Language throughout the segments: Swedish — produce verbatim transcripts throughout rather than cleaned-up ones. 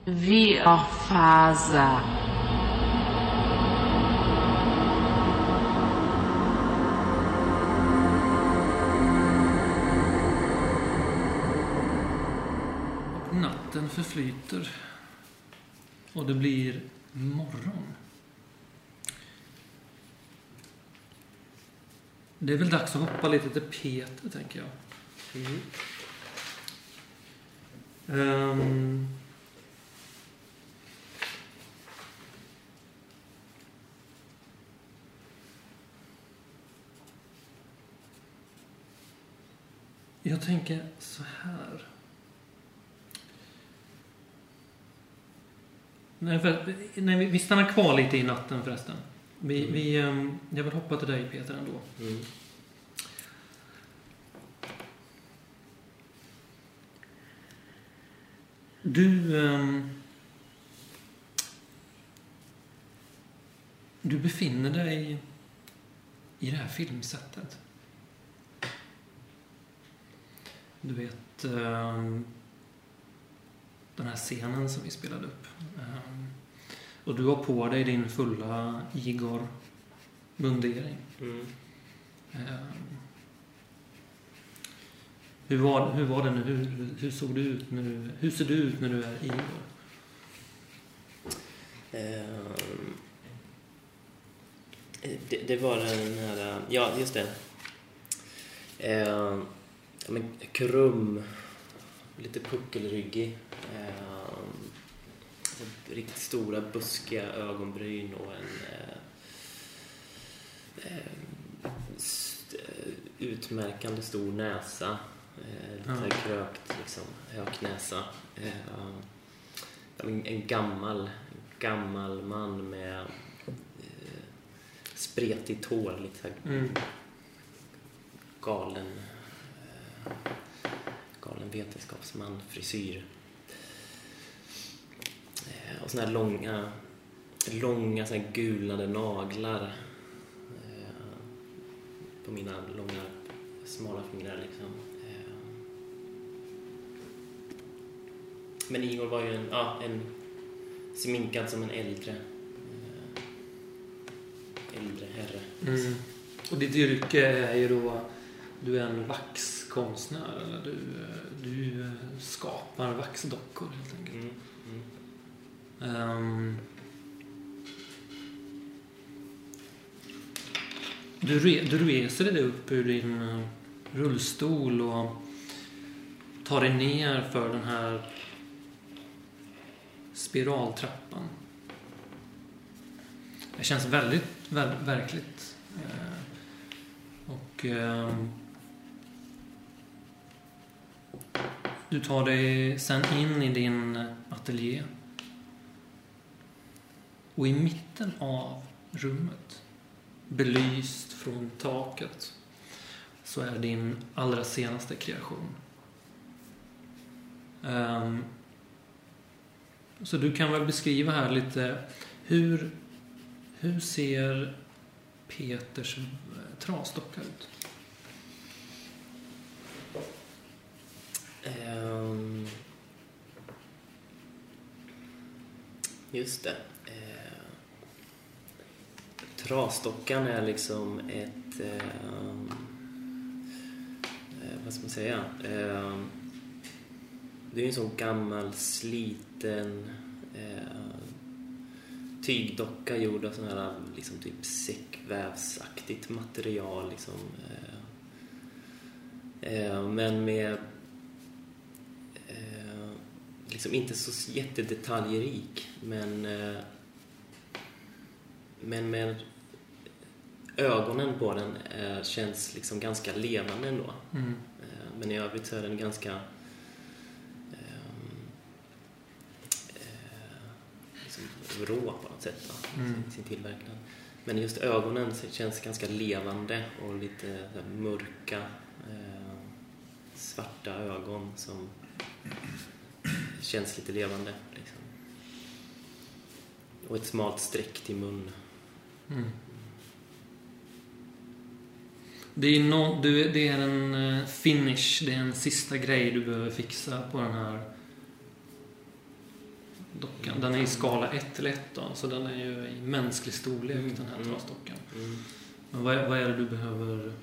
Viafaza. Natten förflyter och det blir morgon. Det är väl dags att hoppa lite till Peter, tänker jag. Mm. Um. Jag tänker så här. Nej, för, nej, vi stannar kvar lite i natten förresten. Vi, mm. vi, um, jag vill hoppa till dig, Peter, ändå. Mm. Du... Um, du befinner dig i det här filmsättet. Du vet... Um, den här scenen som vi spelade upp. Um, och du har på dig din fulla Igor-mundering. Mm. Um, hur, var, hur var det nu? Hur, hur såg du ut när du, hur ser du ut när du är Igor? Um, det, det var den här... Ja, just det. Um, men, krum... Lite puckelryggig. Eh, riktigt stora buskiga ögonbryn och en eh, st- utmärkande stor näsa. Eh, lite mm. krökt, liksom, hög näsa. Eh, en, en gammal gammal man med eh, spretigt hår, lite mm. galen eh, galen vetenskapsman, frisyr. Eh, och såna här långa långa såna här gulnade naglar eh, på mina långa smala fingrar liksom. Eh. Men Igor var ju en, ja, en sminkad som en äldre eh, äldre herre. Mm. Och ditt yrke är ju då, du är en vaxkonstnär, eller du, du skapar vaxdockor helt enkelt. Mm. Mm. Um, du, re, du reser dig upp ur din rullstol och tar dig ner för den här spiraltrappan. Det känns väldigt ver- verkligt. Uh, och uh, du tar dig sen in i din ateljé. Och i mitten av rummet, belyst från taket, så är din allra senaste kreation. Um, så du kan väl beskriva här lite hur, hur ser Peters trasdocka ut? Um, just det. Uh, trasdockan är liksom ett uh, uh, vad ska man säga? Uh, det är ju en sån gammal sliten uh, tygdocka gjord av sån här liksom typ säckvävsaktigt material liksom, uh, uh, men med liksom inte så jättedetaljerik, men eh, men med ögonen på den eh, känns liksom ganska levande ändå. Mm. Eh, men i övrigt så är den ganska eh, eh, liksom rå på något sätt då, mm. sin, sin tillverkning. Men just ögonen känns ganska levande och lite där, mörka eh, svarta ögon som känns lite levande liksom. Och ett smalt streck till mun. Mm. Det är, no, du, det är en finish, det är en sista grej du behöver fixa på den här dockan. Den är i skala ett till ett då, så den är ju i mänsklig storlek, Mm. den här Mm. trasdockan. Mm. Men vad är, vad är det du behöver?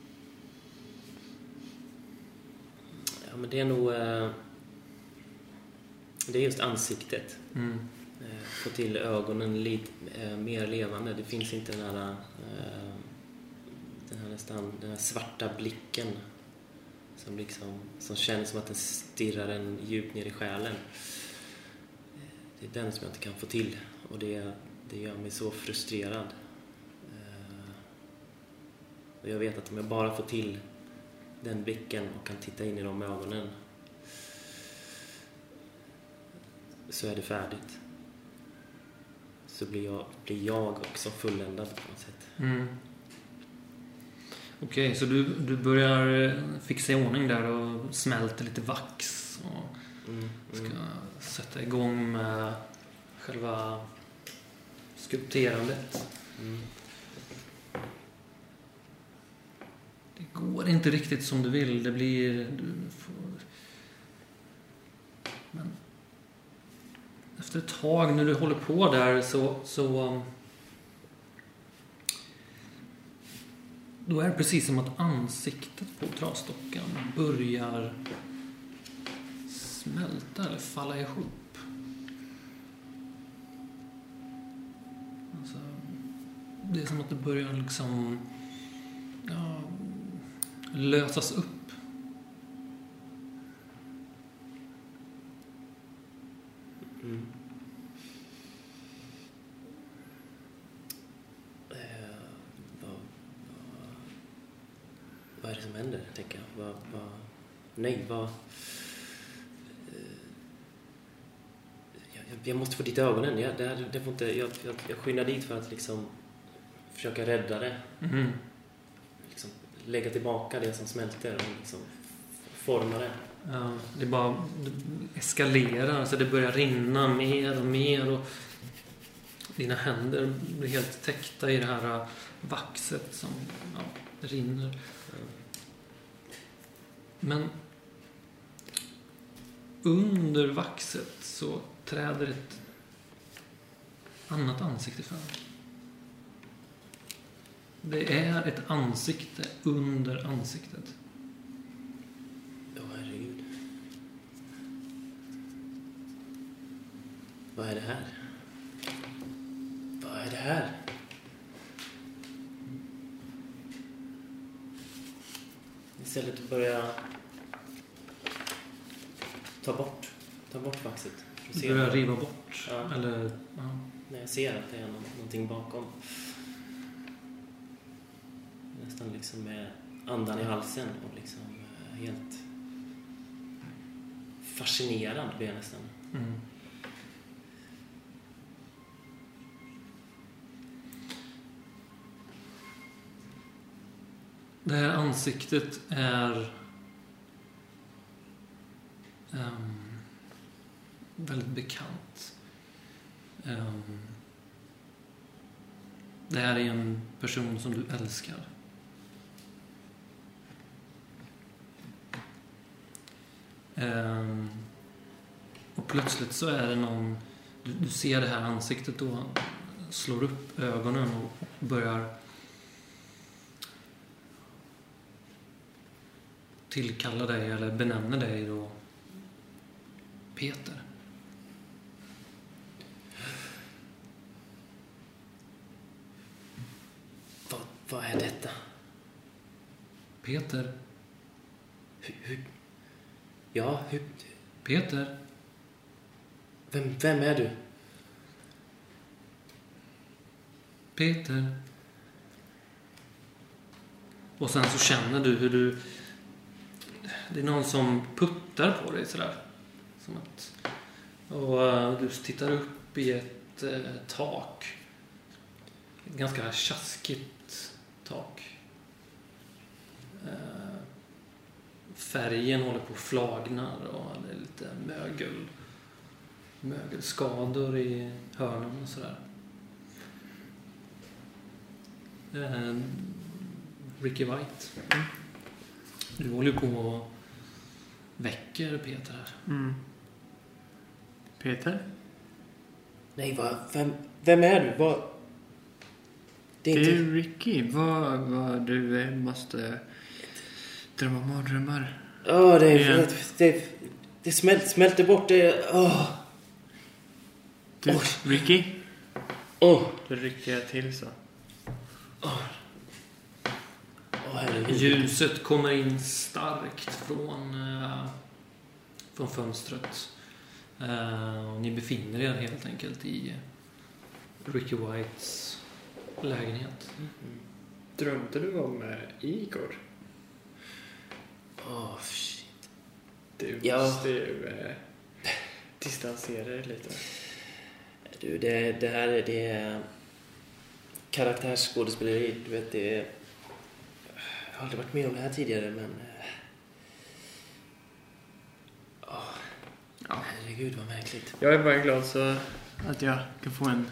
Ja, men det är nog... Eh, det är just ansiktet. Mm. Eh, få till ögonen lite eh, mer levande. Det finns inte den här... Eh, den här nästan... Den här svarta blicken. Som liksom... Som känns som att den stirrar en djupt ner i själen. Det är den som jag inte kan få till. Och det, det gör mig så frustrerad. Eh, och jag vet att om jag bara får till den blicken och kan titta in i de ögonen, så är det färdigt. Så blir jag, blir jag också fulländad på något sätt. Mm. Okej, okay, så du, du börjar fixa i ordning där och smälter lite vax och Mm, ska mm. sätta igång med själva skulpterandet. Mm. Det går inte riktigt som du vill. Det blir... Du får... Men efter ett tag när du håller på där så... så då är det precis som att ansiktet på trasdockan börjar smälta eller falla ihop. Alltså, det är som att det börjar liksom... Ja, lösas upp. Mm. Eh, vad, vad, vad är det som händer, tänker jag? Vad, vad, nej, vad... Eh, jag, jag måste få dit ögonen. Jag, det, det får inte, jag, jag, jag skyndar dit för att liksom försöka rädda det. Mm. Liksom lägga tillbaka det som smälter och liksom forma det. Ja, det bara det eskalerar, så det börjar rinna mer och mer och dina händer blir helt täckta i det här vaxet som ja, rinner. Men under vaxet så träder ett annat ansikte fram. Det är ett ansikte under ansiktet. Åh, herregud. Vad är det här? Vad är det här? Istället att börja ta bort ta bort vaxet. Du börjar riva bort. Ja. Eller, ja. När jag ser att det är någonting bakom. Nästan liksom med andan i halsen och liksom helt fascinerad blir jag nästan. Mm. Det här ansiktet är um, väldigt bekant. Um, det här är en person som du älskar. Um, och plötsligt så är det någon... Du, du ser det här ansiktet då, han slår upp ögonen och börjar tillkalla dig eller benämner dig då Peter. Vad, vad är detta? Peter. Hur, hur, ja, hur, Peter. vem, vem är du? Peter. Och sen så känner du hur du... Det är någon som puttar på dig sådär. Som att... Och uh, du tittar upp i ett uh, tak. Ett ganska tjaskigt tak. Uh, färgen håller på att flagnar och det är lite mögel. Mögelskador i hörnen och sådär. Uh, Ricky White. Mm. Du håller på och väcker Peter här. Mm. Peter? Nej, vad, vem, vem är du? Vad... Det är, det är inte... Ricky. Vad, vad du måste drömma mardrömmar. Ja, oh, det, det, det, det smält, smälter bort det. Oh. Du, oh. Ricky? Oh. Då rycker jag till så. Oh. Oh, ljuset kommer in starkt från, uh, från fönstret. Uh, och ni befinner er helt enkelt i Ricky Whites lägenhet. Mm-hmm. Drömde du om uh, Igor? Åh, oh, shit. Du ja. måste ju uh, distansera dig lite. Du, det, det här är det karaktärsskådespeleri. Du vet, det är... Jag har aldrig varit med om det här tidigare, men... Oh. Ja. Herregud, vad märkligt. Jag är bara glad så att jag kan få en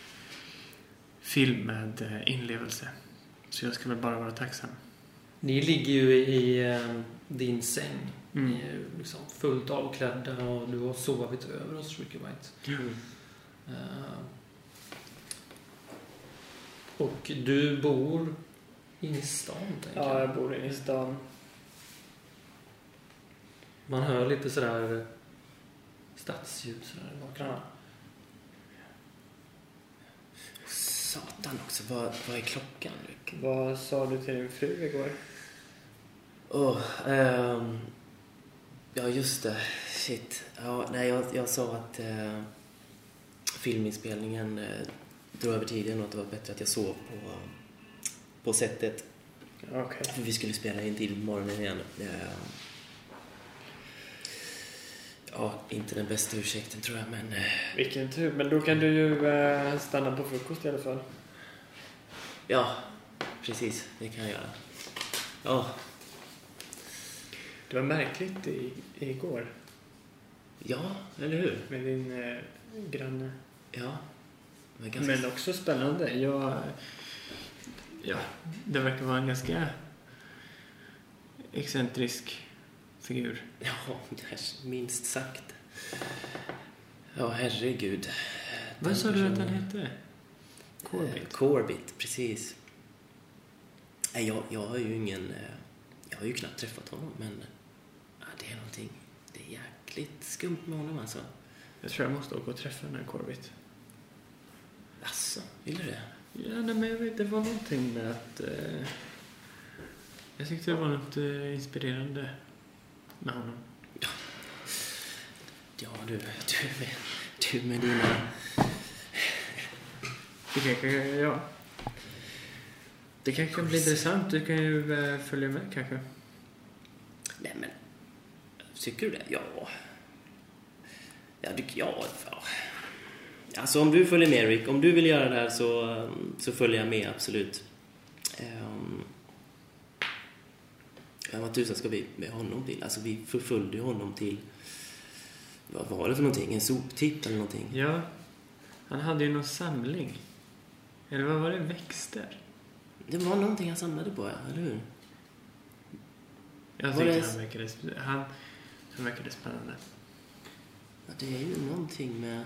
film med inlevelse. Så jag ska väl bara vara tacksam. Ni ligger ju i eh, din säng. Mm. Ni är liksom fullt avklädda och du har sovit över hos Ricky White. Mm. Uh, och du bor inne i stan, tänker jag. Ja, jag bor inne i stan. Man hör lite sådär stadsljus där bakom. Ja. Satan också, vad, vad är klockan? Rick? Vad sa du till din fru igår? Åh, oh, um, ja just det, shit. Ja, nej, jag, jag sa att uh, filminspelningen uh, drog över tiden och att det var bättre att jag sov på, uh, på sättet. Okej. Okay. För vi skulle spela in till morgonen igen. Uh, ja, inte den bästa ursäkten tror jag, men... Uh, Vilken tur, men då kan du ju uh, stanna på frukost i alla fall. Ja, precis, det kan jag göra. Ja. Det var märkligt i, igår. Ja, eller hur? Med din eh, granne. Ja. Men, ganska... men också spännande. Jag, ja, det verkar vara en ganska excentrisk figur. Ja, minst sagt. Ja, herregud. Vad sa du att han hette? Corbett. Corbett, precis. Nej, jag, jag har ju ingen... Jag har ju knappt träffat honom, men ja, det är någonting... Det är jäkligt skumt med honom, alltså. Jag tror jag måste åka och träffa den här Corbett. Asså, vill du det? Ja, nej, men jag vet, det var någonting med att... Eh, jag tyckte det var något eh, inspirerande med honom. Ja, ja du, du, med, du med dina... Det kanske, ja. Det kanske kan bli intressant. Du kan ju äh, följa med kanske. Nej, men... Tycker du det? Ja. Ja, du, ja, ja. Alltså, om du följer med, Rick. Om du vill göra det här så, så följer jag med, absolut. Um, ja, vad tusan ska vi med honom till? Alltså, vi förföljde honom till... Vad var det för någonting? En soptipp eller någonting? Ja. Han hade ju någon samling. Eller vad var det? Växter? Det var någonting han samlade på, ja, eller hur? Jag tyckte det... han, verkade, han, han verkade spännande. Ja, det är ju någonting med...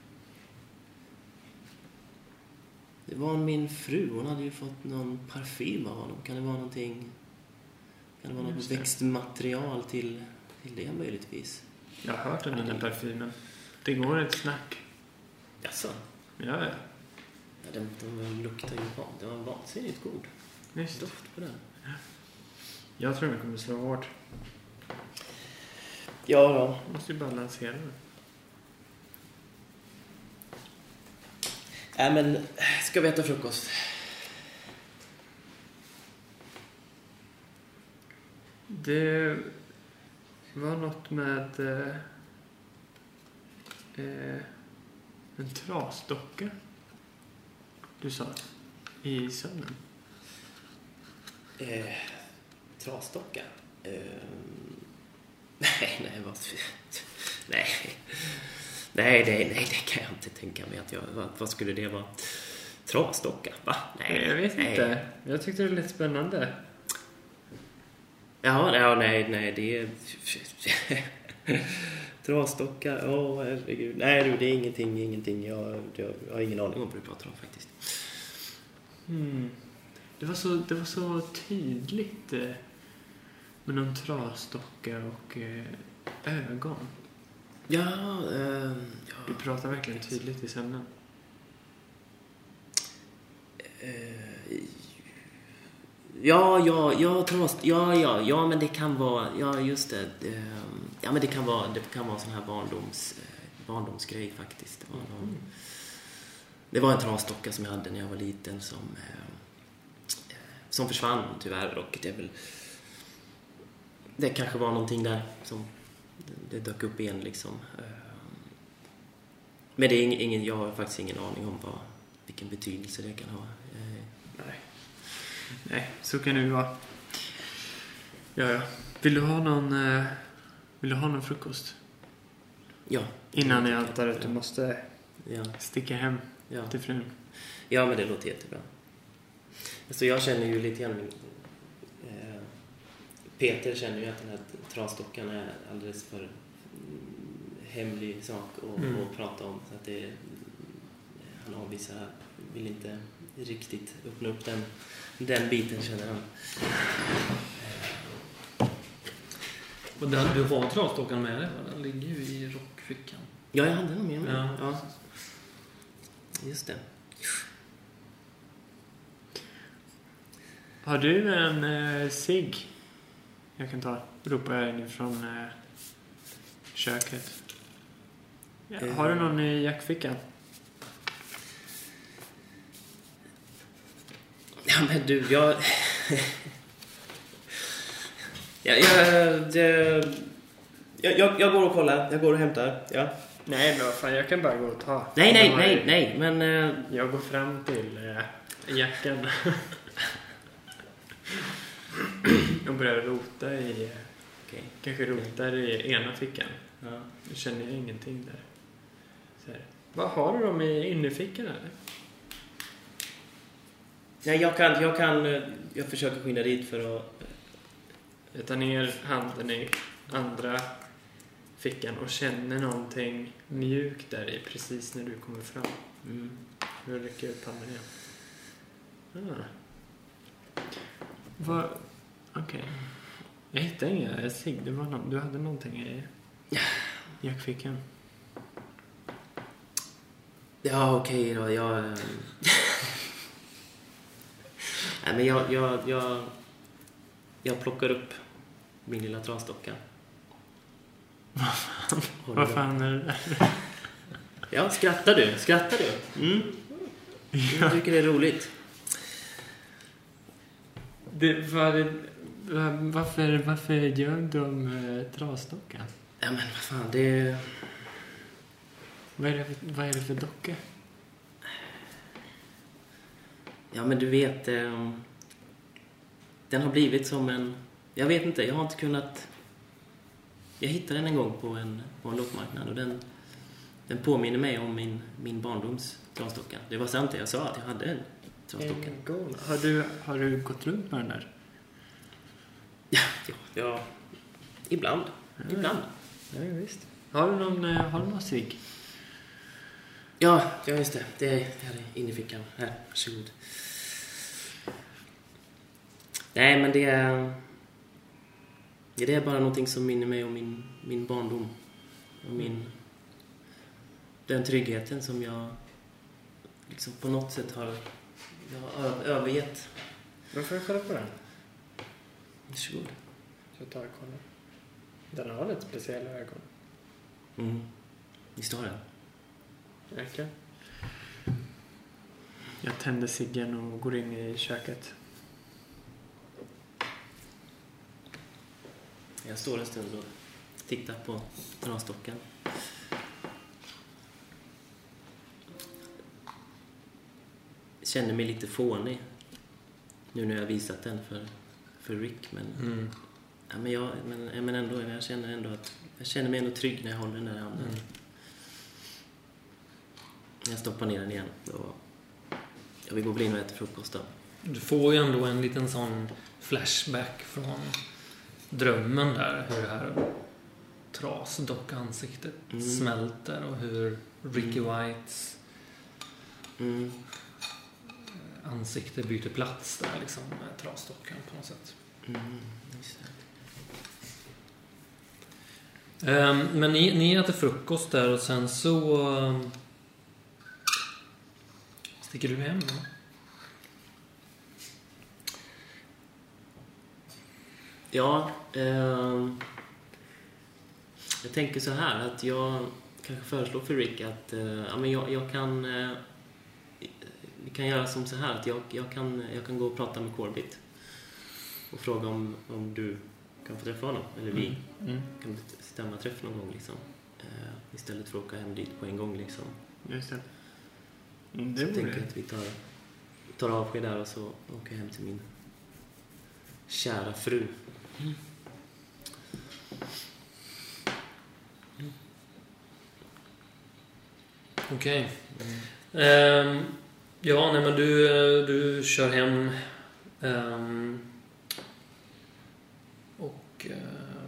Det var min fru. Hon hade ju fått någon parfym av honom. Kan det vara någonting... Kan det vara något växtmaterial till, till det möjligtvis? Jag har hört om den här parfymen. Det går ett snack. Jaså? Ja, ja. Ja, de, de luktar ju bra. Det var vansinnigt god. Visst. Doft på den. Ja. Jag tror den kommer slå hårt. Ja då. Måste ju bara lansera den. Ja, men ska vi äta frukost? Det var något med eh, eh, en trasdocka. Du sa i sömnen. Eh, trasdocka? Eh, nej, nej, vad... nej. Nej, nej, nej, det kan jag inte tänka mig att jag... Vad, vad skulle det vara? Trasdocka? Va? Nej, jag vet nej. inte. Jag tyckte det var lite spännande. Ja, ja, nej, nej, det är... Trasdockar, åh oh, herregud. Nej du, det är ingenting, ingenting. Jag, jag, jag har ingen aning om vad du pratar om faktiskt. Mm. Det var så, det var så tydligt eh, med någon trasdocka och eh, ögon. Ja, eh, ja. Du pratar verkligen tydligt i sömnen. Eh, ja, ja, ja, tras, ja, ja, ja, men det kan vara, ja, just det. Eh, ja, men det kan vara, det kan vara sån här barndoms, eh, barndomsgrej faktiskt. Det var någon, mm. det var en trasdocka som jag hade när jag var liten som eh, som försvann tyvärr, och det är väl det kanske var någonting där som det dök upp igen liksom. Men det är ingen, jag har faktiskt ingen aning om vad, vilken betydelse det kan ha. Nej. Nej, så kan det ju vara. Ja, ja. Vill du ha någon vill du ha någon frukost? Ja. Innan jag antar att du måste ja. sticka hem ja. till frun. Ja, men det låter jättebra. Alltså jag känner ju lite grann eh, Peter känner ju att den här trasdockan är alldeles för hemlig sak att mm. prata om, så att det han avvisar, vill inte riktigt öppna upp den den biten, känner han. Och den, du har trasdockan med dig, den ligger ju i rockfickan. Ja, jag hade den med mig. Ja. Ja. Just det. Har du en eh, cigg? Jag kan ta. Ropar jag inifrån eh, köket. Ja, mm. Har du någon i jackfickan? Ja, men du, jag... ja, jag, det... jag, jag... Jag går och kollar. Jag går och hämtar. Ja. Nej, men fan, jag kan bara gå och ta. Nej, nej, nej, nej, men... Uh... Jag går fram till uh, jackan. Jag börjar rota i... Okay. Kanske rotar i ena fickan. Ja. Jag känner ingenting där. Så här. Vad har du dem i innerfickan eller? Nej, jag kan... Jag kan... Jag försöker skynda dit för att... Jag tar ner handen i andra fickan och känner någonting mjukt där i precis när du kommer fram. Mm. Nu rycker jag upp handen igen. Ah. Vad... Okej. Okay. Jag hittade inga. Jag sig, det var någon, du hade någonting i jackfickan. Ja, okej okay då. Jag... Nej, men jag, jag, jag... Jag plockar upp min lilla trasdocka. Vad fan? Vad fan är det där? Ja, skrattar du? Skrattar du? Mm. Jag tycker det är roligt. Det var det, varför, varför gör de eh, trasdockan? Ja, men vad fan, det... Vad är det för, vad är det för docka? Ja, men du vet... Eh, den har blivit som en... Jag vet inte, jag har inte kunnat... Jag hittade den en gång på en, på en loppmarknad och den, den påminner mig om min, min barndoms trasdocka. Det var sant det jag sa, att jag hade en trasdocka. En har, du, har du gått runt med den där? Ja, ja, ja. Ibland. Ja, ibland. Ja, visst. Har du någon, har du någon cigg? Ja, ja, just det. Det är, det är inne i fickan. Här, varsågod. Nej, men det är... Det är bara någonting som minner mig om min, min barndom. Och min... Den tryggheten som jag liksom på något sätt har, jag har övergett. Varför kolla på den? Varsågod. Så tar jag kolla. Den har lite speciella ögon. Mm. Visst har den? Verkligen. Jag tänder ciggen och går in i köket. Jag står en stund och tittar på trasdockan. Känner mig lite fånig nu när jag har visat den för, för Rick, men, mm. ja, men, jag, men, men ändå, jag känner ändå att jag känner mig ändå trygg när jag håller den där handen. Mm. Jag stoppar ner den igen och jag vill gå och bli och äta frukost då. Du får ju ändå en liten sån flashback från drömmen där, hur det här trasdockansiktet Mm. smälter och hur Ricky Whites Mm. ansikte byter plats där liksom med trasdockan på något sätt. Mm. Just det. Um, men ni, ni äter frukost där och sen så um, sticker du hem då? Ja, eh, jag tänker så här att jag kanske föreslår för Rick att eh, ja, men jag, jag kan eh, vi kan göra som så här att jag, jag, kan, jag kan gå och prata med Corbett och fråga om, om du kan få träffa honom eller vi Mm. Mm. kan stämma träff någon gång liksom, eh, istället för att åka hem dit på en gång liksom. Just det. Mm, Så det jag tänker vore... att vi tar, tar avsked där och så åker jag hem till min kära fru. Okej. Ehm, ja, nej men du, du kör hem ehm, och eh,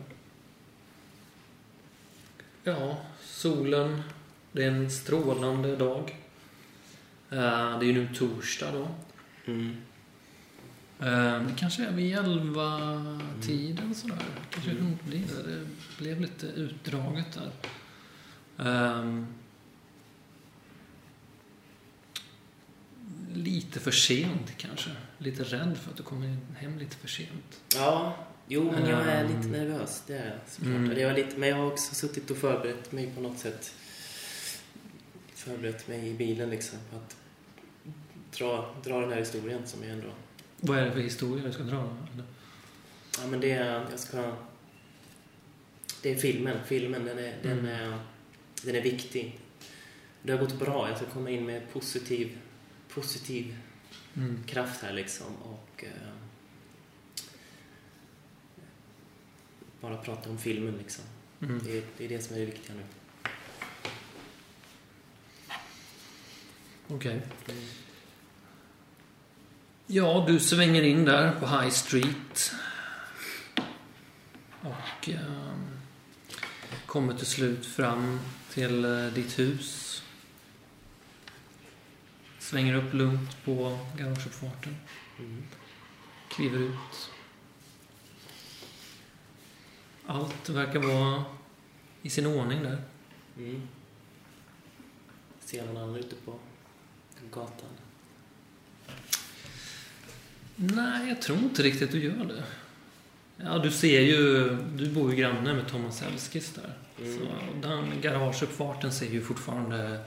ja, solen, det är en strålande dag. Eh, det är ju nu torsdag då. Mm. Ehm, det kanske är vid elva tiden sådär. Kanske runt det. Det blev lite utdraget där. Ehm, Lite för sent kanske. Lite rädd för att du kommer hem lite för sent. Ja, jo, men jag är Mm. lite nervös. Det är jag, såklart. Mm. Det är lite, men jag har också suttit och förberett mig på något sätt. Förberett mig i bilen liksom på att dra, dra den här historien som jag ändå... Vad är det för historia du ska dra? Ja, men det är... Jag ska... Det är filmen. Filmen, den är, den Mm. är, den är viktig. Det har gått bra. Jag ska komma in med positiv... positiv Mm. kraft här liksom och eh, bara prata om filmen liksom. Mm. Det, är, det är det som är det viktiga nu. Okej. Mm. Ja, du svänger in där på High Street. Och eh, kommer till slut fram till eh, ditt hus. Svänger upp lugnt på garageuppfarten. Mm. Kliver ut. Allt verkar vara i sin ordning där. Mm. Ser någon annan ute på gatan? Nej, jag tror inte riktigt du gör det. Ja, du ser ju... Du bor ju granne med Thomas Elskis där. Mm. Så den garageuppfarten ser ju fortfarande...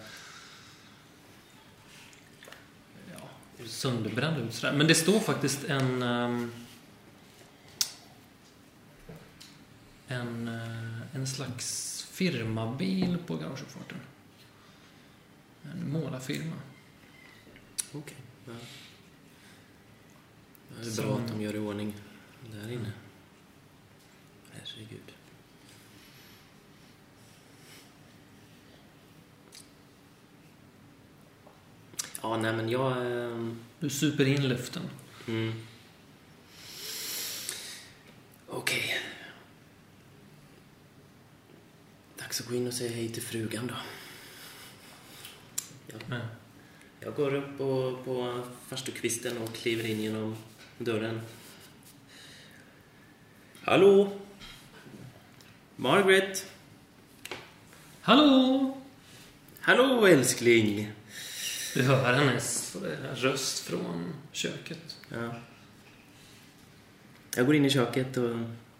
Ja, sönderbränd ut sådär. Men det står faktiskt en... Um, en, uh, en slags firmabil på garageuppfarten. En målarfirma. Okej. Okay. Ja. Det är Som- bra att de gör i ordning där inne. Herregud. Ja, nej men jag... ehm, Du super in luften. Mm. Okej. Dags att gå in och säga hej till frugan då. Jag, Ja. jag går upp på, på farstukvisten och kliver in genom dörren. Hallå? Margaret? Hallå! Hallå älskling? Du hör hennes röst från köket. Ja. Jag går in i köket och...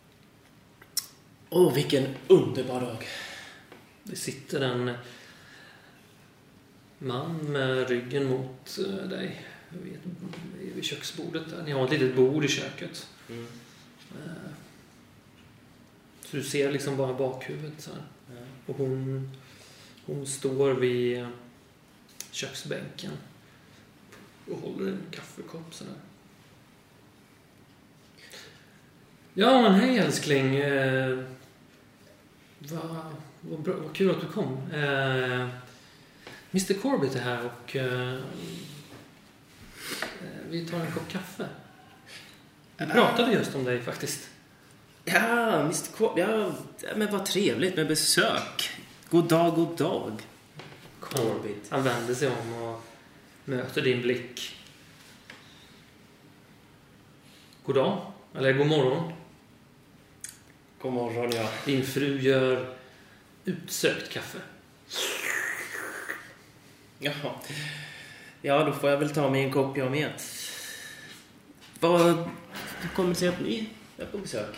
Åh, vilken underbar dag. Det sitter en man med ryggen mot eh, dig vid, vid köksbordet där. Ni har ett litet bord i köket. Mm. Eh, Så du ser liksom bara bakhuvudet så här. Ja. Och hon, hon står vid köksbänken och håller en kaffekopp så där. Ja, men hej älskling. Eh, vad, vad, bra, vad kul att du kom. Eh, mister Corbett är här och eh, eh, vi tar en kopp kaffe. Vi pratade just om dig faktiskt. Ja, mister Corbett. Ja, men vad trevligt med besök. God dag, god dag. Corbett. Han vänder sig om och möter din blick. God dag. Eller god morgon. God morgon, ja. Din fru gör utsökt kaffe. Jaha. Ja, då får jag väl ta mig en kopp jag med. Vad kommer det sig att ni är på besök?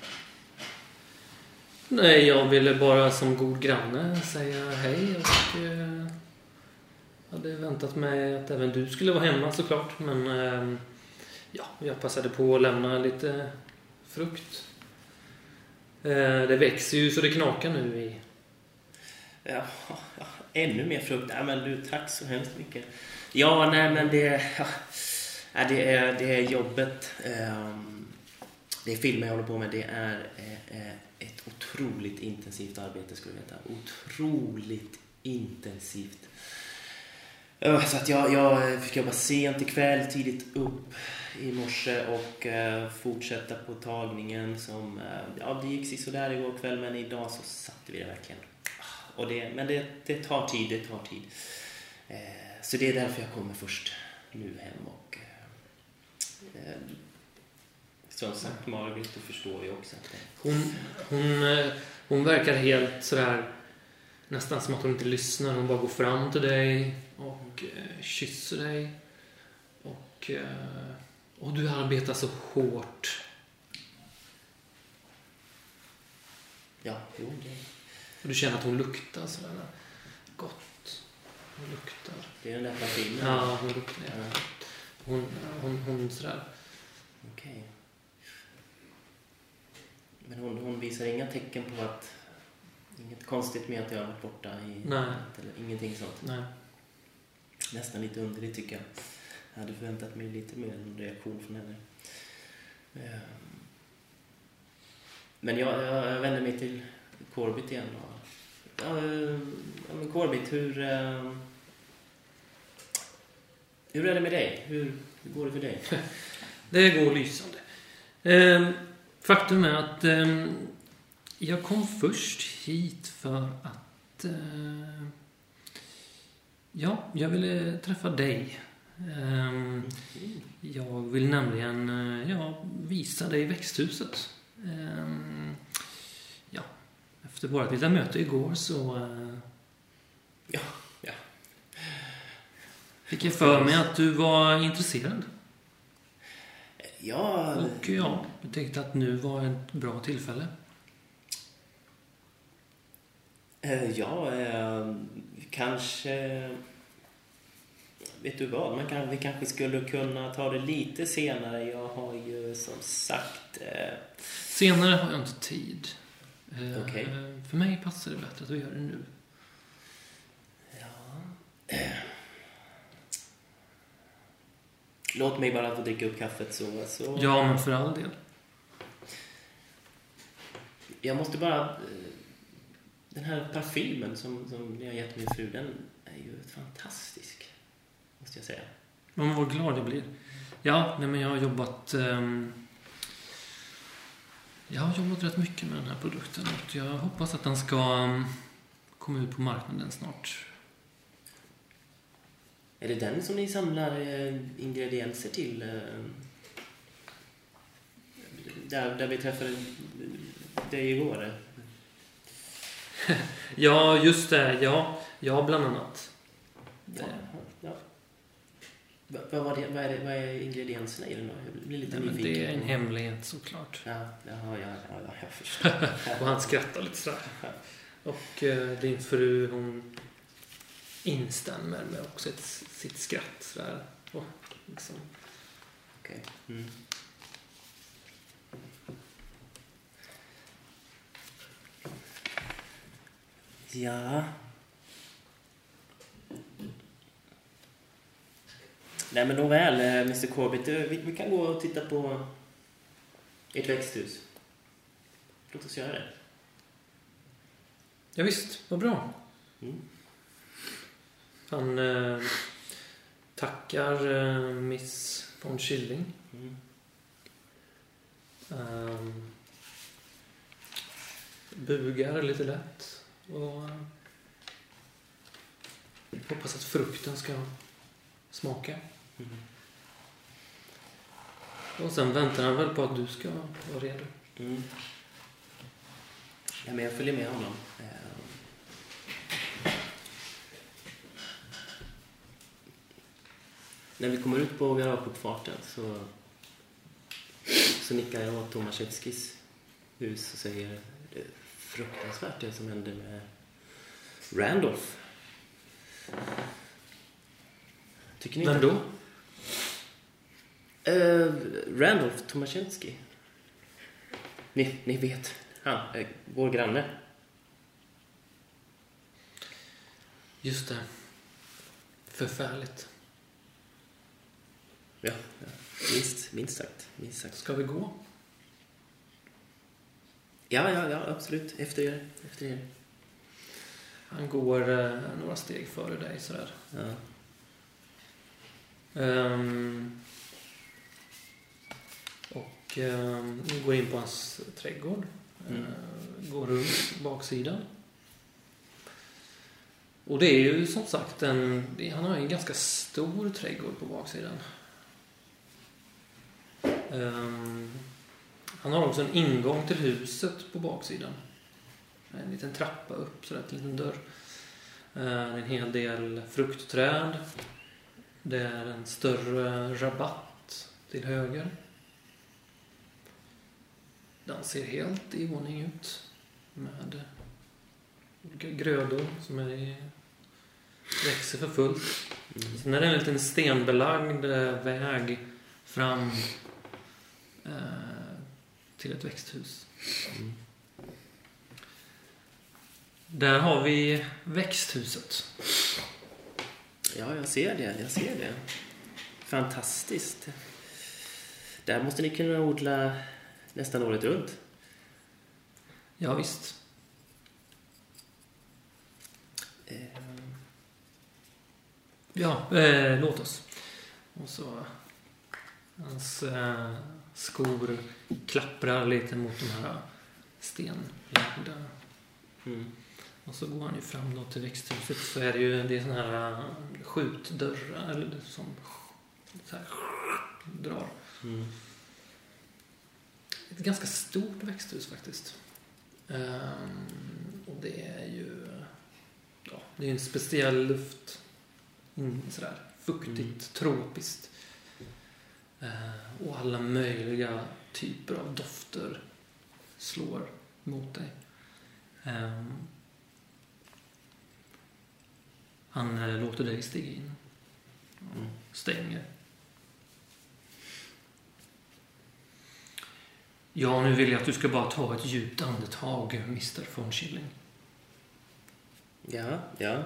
Nej, jag ville bara som god granne säga hej och eh, hade väntat mig att även du skulle vara hemma såklart. Men eh, ja, jag passade på att lämna lite frukt. Eh, det växer ju så det knakar nu i... Ja, ja, ännu mer frukt. Ja, men du, tack så hemskt mycket. Ja, nej, men det, ja, det, är, det är jobbet. Det är filmen jag håller på med. Det är ett otroligt intensivt arbete, skulle jag veta. Otroligt intensivt. Så att jag, jag fick jobba sent ikväll, tidigt upp i morse och fortsätta på tagningen som, ja, det gick så där igår kväll, men idag så satte vi det verkligen. Och det, men det, det tar tid, det tar tid. Eh, så det är därför jag kommer först nu hem. Och eh, som sagt, Margaret, du förstår ju också att det... hon, hon, hon verkar helt sådär, nästan som att hon inte lyssnar. Hon bara går fram till dig och eh, kysser dig. Och, eh, och du arbetar så hårt. Ja, jo, det... Och du känner att hon luktar sådär gott. Hon luktar. Det är den där parfymen. Ja, hon luktar. Ja. Hon, hon, hon sådär. Okej. Okay. Men hon, hon visar inga tecken på att... Inget konstigt med att jag har varit borta i... Nej. Eller ingenting sånt. Nej. Nästan lite underligt, tycker jag. Jag hade förväntat mig lite mer en reaktion från henne. Men jag, jag, jag vänder mig till Corbett igen. Och, ja, men Corbett, hur, uh, hur är det med dig? Hur, hur går det för dig? Det går lysande. Eh, faktum är att eh, jag kom först hit för att eh, ja, jag ville träffa dig. Eh, mm. Jag vill nämligen eh, ja, visa dig växthuset. Eh, ja, efter vårt lilla möte igår så eh, ja, ja. fick jag för mig att du var intresserad. Ja. Och ja, jag tänkte att nu var ett bra tillfälle. Ja, eh, kanske... Vet du vad? Man kan, vi kanske skulle kunna ta det lite senare. Jag har ju som sagt... Eh... Senare har jag inte tid. Eh, okay. För mig passar det bättre att vi gör det nu. Ja... Eh. Låt mig bara få dricka upp kaffet så... så... Ja, men för all del. Jag måste bara... Den här parfymen som, som jag har gett min fru, den är ju fantastisk, måste jag säga. Men vad glad jag blir. Ja, nej, men jag har jobbat... Um, jag har jobbat rätt mycket med den här produkten. Och jag hoppas att den ska um, komma ut på marknaden snart. Är det den som ni samlar eh, ingredienser till? Eh, där, där vi träffade dig igår? Ja, just det. Ja, ja bland annat. Ja, ja. Vad, vad, är det, vad, är det, vad är ingredienserna i den då? Jag blir lite Nej, men nyfiken. det är en hemlighet såklart. Ja, ja, ja, ja, jag förstår. Och han skrattar lite sådär. Och eh, din fru, hon instämmer med också ett, sitt skratt sådär. Och, liksom. Okej. Okay. Mm. Ja. Nej, men då väl, mister Corbett. Vi, vi kan gå och titta på ett växthus. Låt oss göra det. Ja, visst, vad bra. Mm. Han eh, tackar eh, Miss von Schilling. Mm. Um, bugar lite lätt och hoppas att frukten ska smaka. Mm. Och sen väntar han väl på att du ska vara redo. Mm. Ja, men jag följer med honom. Eh. När vi kommer ut på garageuppfarten så, så nickar jag åt Tomaszewskis hus och säger det är fruktansvärt det som hände med Randolph. Tycker ni Vem inte? då? Uh, Randolph Tomaszewski. Ni, ni vet. Han, eh, vår granne. Just det. Förfärligt. Ja, ja. Minst, minst sagt. Minst sagt. Ska vi gå? Ja, ja, ja, absolut. Efter er. Efter er. Han går eh, några steg före dig sådär. Ja. Um, och um, ni går in på hans trädgård. Mm. Uh, går runt baksidan. Och det är ju som sagt en, det, han har en ganska stor trädgård på baksidan. Um, han har också en ingång till huset på baksidan. En liten trappa upp, så där, en liten dörr. Uh, en hel del fruktträd. Det är en större rabatt till höger. Den ser helt i ordning ut. Med grödor som är i, växer för fullt. Mm. Sen är det en liten stenbelagd väg fram eh, till ett växthus. Mm. Där har vi växthuset. Ja, jag ser det. Jag ser det. Fantastiskt. Där måste ni kunna odla nästan året runt. Ja, visst. Eh. Ja, eh, låt oss. Och så hans eh, skor klapprar lite mot de här stenlagda. Mm. Och så går han ju fram då till växthuset, så är det ju det är såna här skjutdörrar eller som så här drar. Mm. Ett ganska stort växthus faktiskt. Um, och det är ju ja, det är en speciell luft. Mm, sådär fuktigt, mm. tropiskt. Uh, och alla möjliga typer av dofter slår mot dig. Um, Han eh, låter dig stiga in. Mm. Stänger. Ja, nu vill jag att du ska bara ta ett djupt andetag, mister von Schilling. Ja, ja.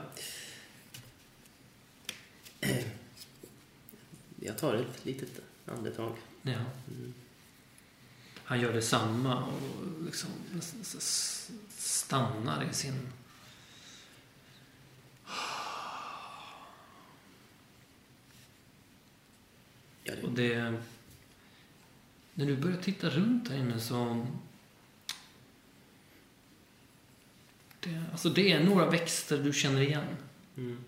Jag tar ett litet andetag. Ja. Mm. Han gör detsamma och liksom stannar i sin... Och det, när du börjar titta runt här inne så det, alltså det är några växter du känner igen. Mm.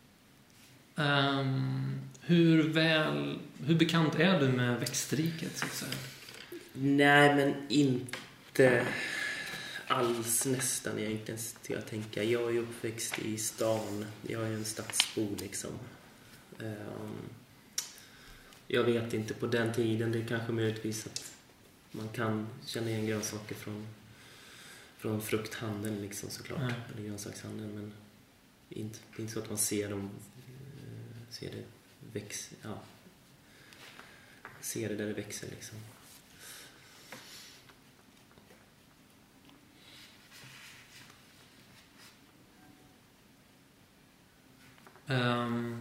Um, hur väl hur bekant är du med växtriket så att säga? Nej, men inte alls nästan egentligen till att tänka. Jag är ju uppväxt i stan. Jag är en stadsbo liksom. Um, Jag vet inte, på den tiden, det är kanske möjligtvis att man kan känna igen grönsaker från, från frukthandeln liksom såklart, mm. eller grönsakshandeln, men inte, det är inte så att man ser dem, ser det växa, ja, ser det där det växer liksom. Um.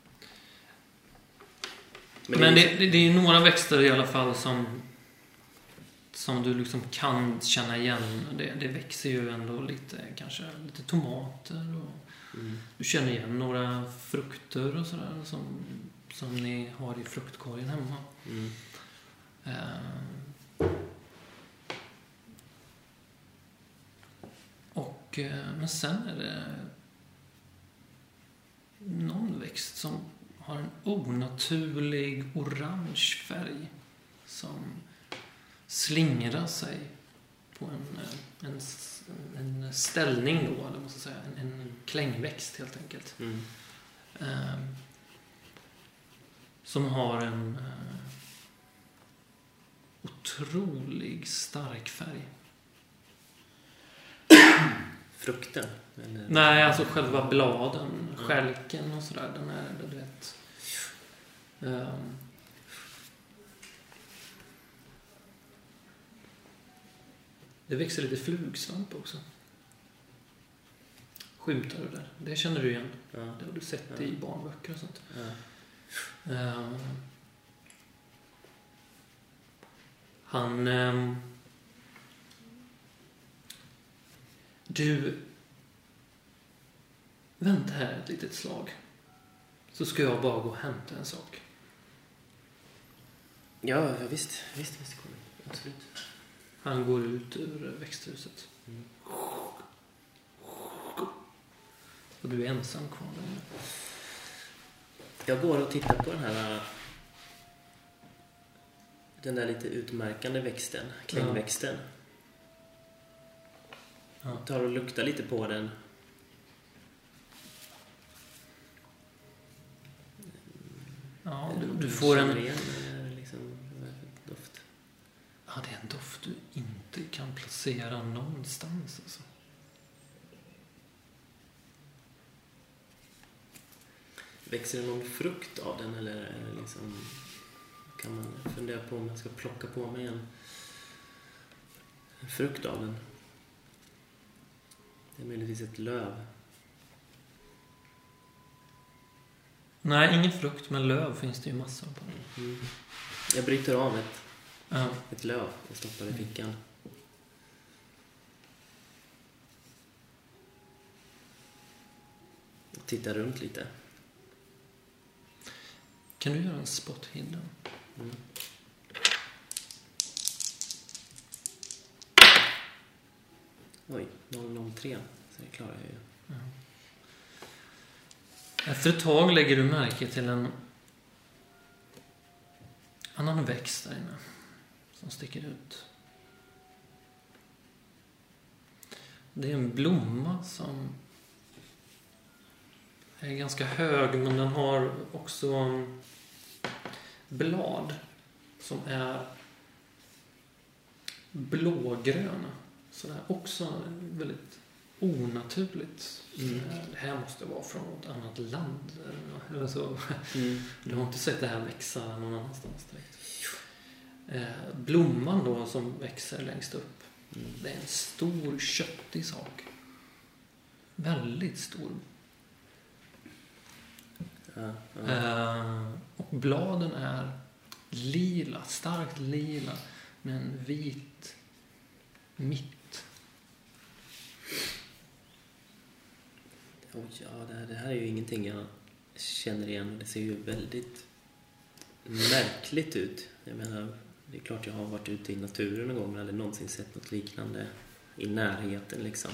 Men, Men det, det, det är några växter i alla fall som som du liksom kan känna igen. Det, det växer ju ändå lite, kanske lite tomater och mm. du känner igen några frukter och sådär som, som ni har i fruktkorgen hemma. Mm. Uh, Och, men sen är det någon växt som har en onaturlig orange färg som slingrar sig på en, en, en ställning då, eller måste säga, en, en klängväxt helt enkelt. Mm. Eh, som har en eh, otrolig stark färg. Frukten? Eller? Nej, alltså själva bladen, mm. skälken och sådär, den är, du vet. Um, det växer lite flugsvamp också. Skymtar du där? Det känner du igen. Ja. Det har du sett Ja. i barnböcker och sånt. Ja. Um, han... Um, du... Vänta här ett litet slag. Så ska jag bara gå och hämta en sak. Ja, ja visst. Visst, visst. Absolut. Han går ut ur växthuset. Mm. Och du är ensam kvar där. Jag går och tittar på den här... Den där lite utmärkande växten. Klängväxten. Ja. Jag tar och luktar lite på den. Ja, du, du får en... Liksom, doft. Ja, det är en doft du inte kan placera någonstans. Alltså. Växer det någon frukt av den? Eller är det liksom, kan man fundera på om man ska plocka på mig en, en frukt av den? Det är möjligtvis ett löv. Nej, ingen frukt, men löv finns det ju massor på. Mm. Jag bryter av ett, Ja. ett löv och stoppar i fickan. Jag tittar runt lite. Kan du göra en spot hidden? Mm. Oj, noll noll tre. Så det klarar jag ju. Ja. Efter ett tag lägger du märke till en annan växt där inne som sticker ut. Det är en blomma som är ganska hög, men den har också blad som är blågröna. Så det är också väldigt onaturligt. Mm. Det här måste vara från något annat land. Eller så. Mm. Du har inte sett det här växa någon annanstans direkt. Eh, blomman då som växer längst upp. Mm. Det är en stor köttig sak. Väldigt stor. Ja, ja. Eh, och bladen är lila, starkt lila med en vit mitt. Oj, ja, det här, det här är ju ingenting jag känner igen. Det ser ju väldigt märkligt ut. Jag menar, det är klart jag har varit ute i naturen någon gång, men aldrig någonsin sett något liknande i närheten liksom.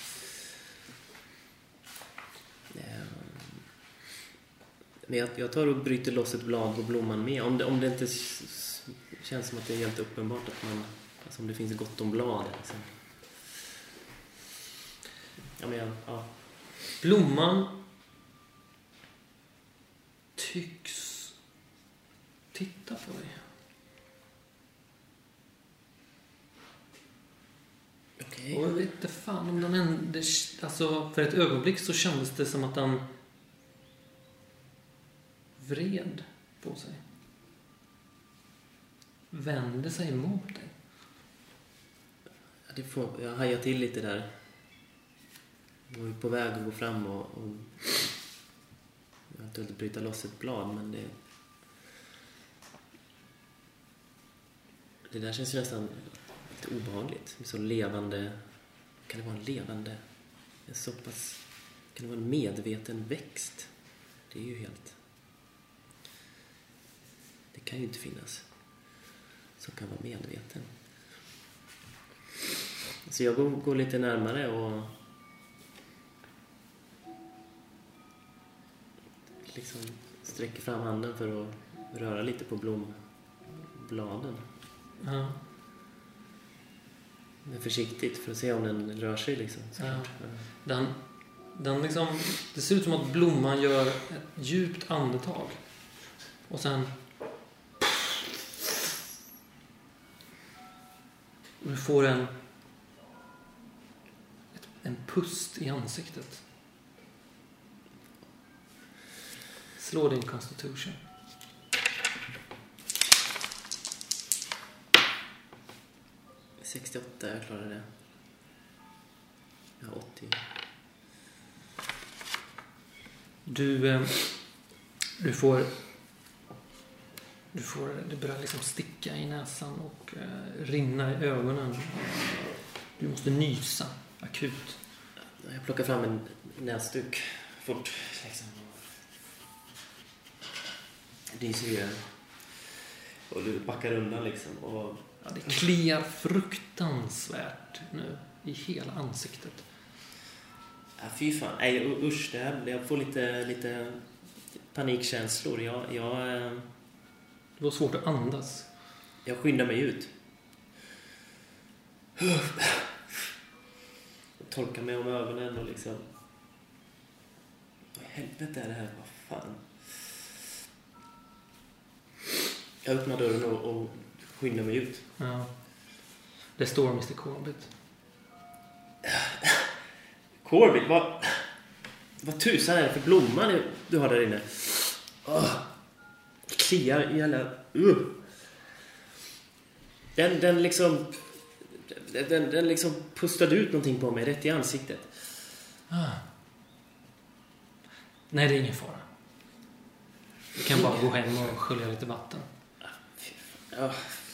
Men jag, jag tar och bryter loss ett blad på blomman med. Om det, om det inte s- känns som att det är helt uppenbart att man, alltså om det finns gott om blad liksom. Ja, men jag, ja. Blomman tycks titta på dig. Okej. Och jag vet inte fan om den ände, alltså för ett ögonblick så kändes det som att den vred på sig. Vände sig mot dig. Ja, det får, jag hajar till lite där. Jag var ju på väg att gå fram och, och jag har inte velat bryta loss ett blad, men det det där känns ju nästan lite obehagligt. Så levande, kan det vara en levande, en så pass, kan det vara en medveten växt? Det är ju helt, det kan ju inte finnas som kan vara medveten. Så jag går, går lite närmare och liksom sträcker fram handen för att röra lite på blombladen. Ja. Men försiktigt för att se om den rör sig liksom. Ja. Den, den liksom, det ser ut som att blomman gör ett djupt andetag. Och sen... Du får en... En pust i ansiktet. Slå din constitution. sextioåtta, jag klarar det. Jag har åttio. Du, eh, du får... Du får... Det börjar liksom sticka i näsan och eh, rinna i ögonen. Du måste nysa. Akut. Jag plockar fram en näsduk fort. Liksom. Nyser igen. Och du backar undan liksom. Och... Ja, det kliar fruktansvärt nu i hela ansiktet. Ja, fy fan. Nej, usch, det här, jag får lite, lite panikkänslor. Jag, jag, Det var svårt att andas. jag skyndar mig ut. Jag torkar mig om ögonen och liksom... Vad helvete är det här? Vad fan? Jag öppnar dörren och, och skyndar mig ut. Ja. Det står mister Corbett. Corbett, vad... Vad tusan är det för blomma du, du har där inne? Åh, kliar jävla... Uh. Den, den liksom... Den, den liksom pustade ut någonting på mig rätt i ansiktet. Ah. Nej, det är ingen fara. Du kan bara gå hem och skölja lite vatten. Ja.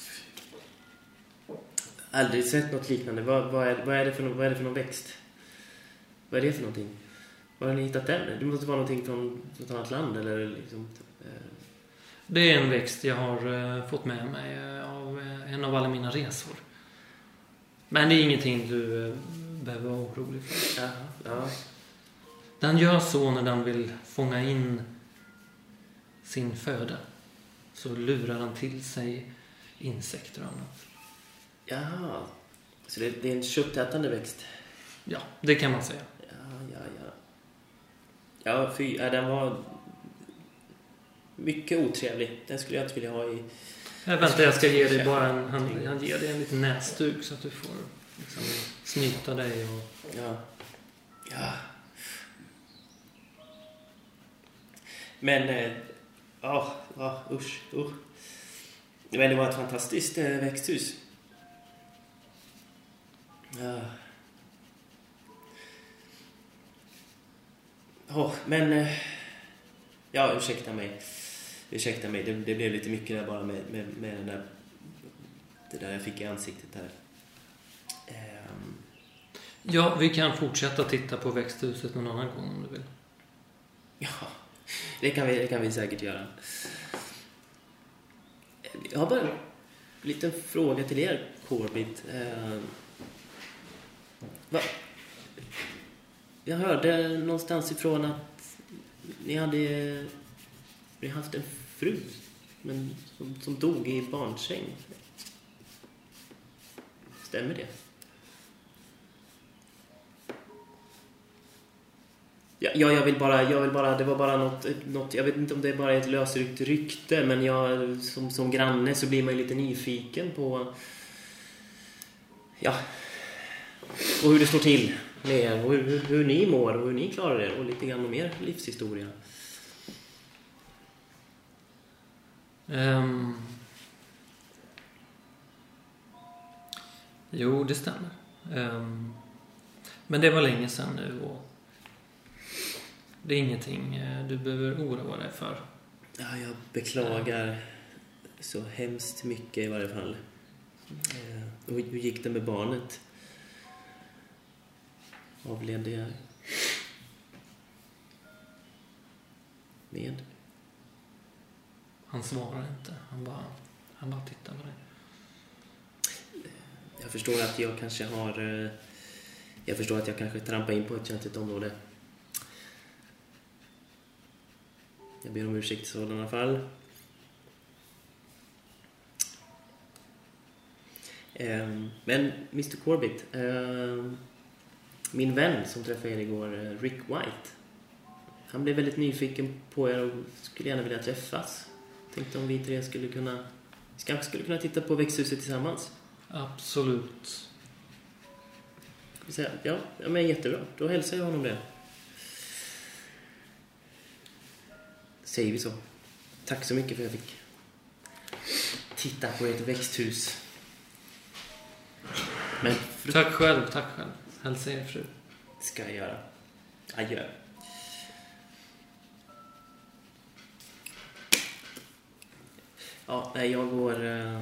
Aldrig sett något liknande. Vad, vad, är, vad, är det för, vad är det för någon växt? Vad är det för någonting? Var har ni hittat den? Det måste vara någonting från ett annat land eller liksom... Eh. Det är en växt jag har uh, fått med mig uh, av uh, en av alla mina resor. Men det är ingenting du uh, behöver vara orolig för. Ja, ja. Den gör så när den vill fånga in sin föda. Så lurar den till sig insekter och annat. Jaha. Så det, det är en köttätande växt? Ja, det kan man säga. Ja, ja, ja. Ja, fy, ja, den var mycket otrevlig. Den skulle jag inte vilja ha i... Jag väntar, jag ska ge dig bara en... Han, han ger dig en liten näsduk så att du får liksom snyta dig och... Ja. Ja. Men... Eh, ja, ja, usch, usch. Men det var ett fantastiskt eh, växthus. Ja. Oh, men... Eh, ja, ursäkta mig. Ursäkta mig, det, det blev lite mycket där bara med, med, med den där... Det där jag fick i ansiktet här. Um. Ja, vi kan fortsätta titta på växthuset någon annan gång om du vill. Ja, det kan vi, det kan vi säkert göra. Jag har bara en liten fråga till er, Corbett. Uh, va? Jag hörde någonstans ifrån att ni hade ni haft en fru men som, som dog i barnsäng. Stämmer det? Ja, jag vill bara, jag vill bara, det var bara något, något, jag vet inte om det är bara ett lösryckt rykte, men jag, som, som granne så blir man ju lite nyfiken på, ja, och hur det står till med er, och hur, hur, hur ni mår och hur ni klarar er, och lite grann om er livshistoria. Um, jo, det stämmer. Um, men det var länge sedan nu och det är ingenting du behöver oroa dig för. Ja, jag beklagar så hemskt mycket i varje fall. Och hur gick det med barnet? Avled jag med? Han svarar inte. Han bara, han bara tittar på dig. Jag förstår att jag kanske har... Jag förstår att jag kanske trampar in på ett känsligt område. Jag ber om ursäkt så i alla fall. Eh, men mister Corbett, eh, min vän som träffade er igår, eh, Rick White, han blev väldigt nyfiken på er och skulle gärna vilja träffas. Tänkte om vi tre skulle kunna kanske skulle kunna titta på växthuset tillsammans. Absolut. Ja, ja men jättebra. Då hälsar jag honom det. Säger vi så. Tack så mycket för att jag fick titta på ert växthus. Men fru... Tack själv, tack själv. Hälsa er fru. Ska jag göra. Adjö. Ja, nej, jag går uh,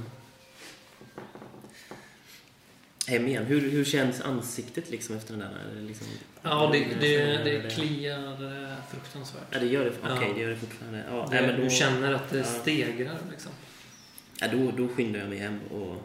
hem igen. Hur, hur känns ansiktet liksom efter den där? Liksom, ja, det, det, det kliar fruktansvärt. Ja, det gör det. Okej, okay, ja. det gör det fortfarande. Ja, det, nej, men då, du känner att det ja. stegrar liksom. Ja, då, då skyndar jag mig hem och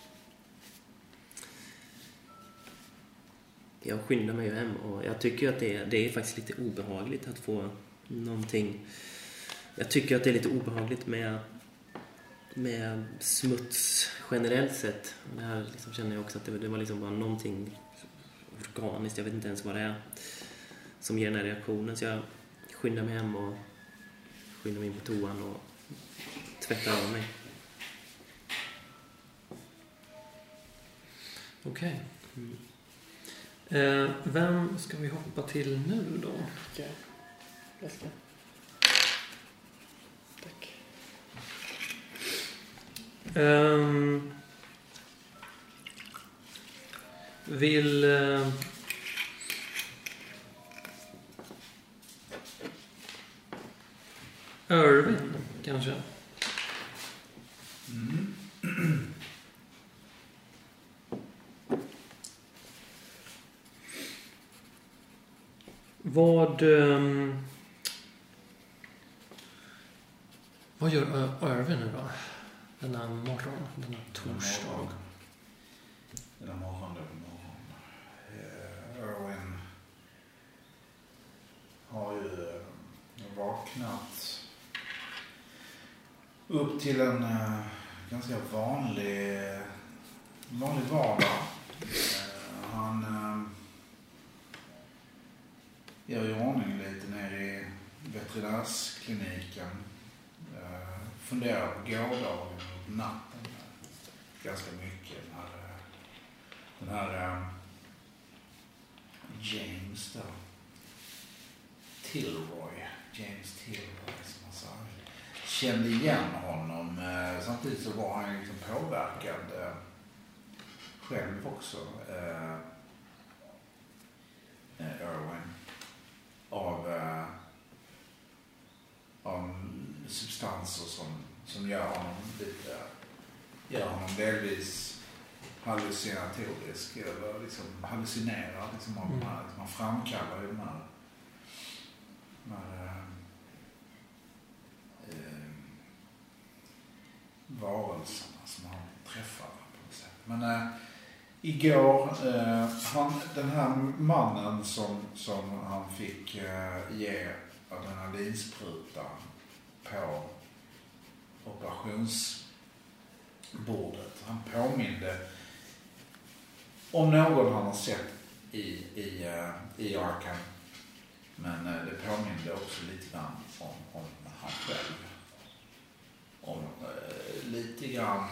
jag skyndar mig hem och jag tycker att det är, det är faktiskt lite obehagligt att få någonting. Jag tycker att det är lite obehagligt med med smuts generellt sett. Det här liksom känner jag också att det, det var liksom bara någonting organiskt, jag vet inte ens vad det är som ger den här reaktionen, så jag skyndar mig hem och skyndar mig in på toan och tvättar av mig. Okej. Okay. Mm. Eh, vem ska vi hoppa till nu då? Ja, jag ska. Tack. Um, vill uh, Irvin kanske? Mm. Vad um, vad gör Irvin nu då? Den här morgon, den här torsdag. Den här morgon, den morgon. Irvin har ju vaknat upp till en uh, ganska vanlig vanlig vardag. Uh, han uh, gör i ordning lite ner i veterinärskliniken. Uh, funderar på gårdagen och natten ganska mycket. Den här, den här uh, James då. Tilroy. James Tilroy som man sa. Kände igen honom. Uh, samtidigt så var han liksom påverkad uh, själv också. Uh, uh, Irwin. Av, uh, av substanser som, som gör honom lite, gör honom delvis hallucinatorisk eller liksom hallucinerar. Liksom man, mm. man, man framkallar ju de här, de här äh, äh, varelserna som han träffar på något sätt. Men äh, igår, äh, han, den här mannen som, som han fick äh, ge adrenalinsprutan på operationsbordet. Han påminde om någon han har sett i, i, i Arkham. Men det påminde också lite grann om, om han själv. Om eh, lite grann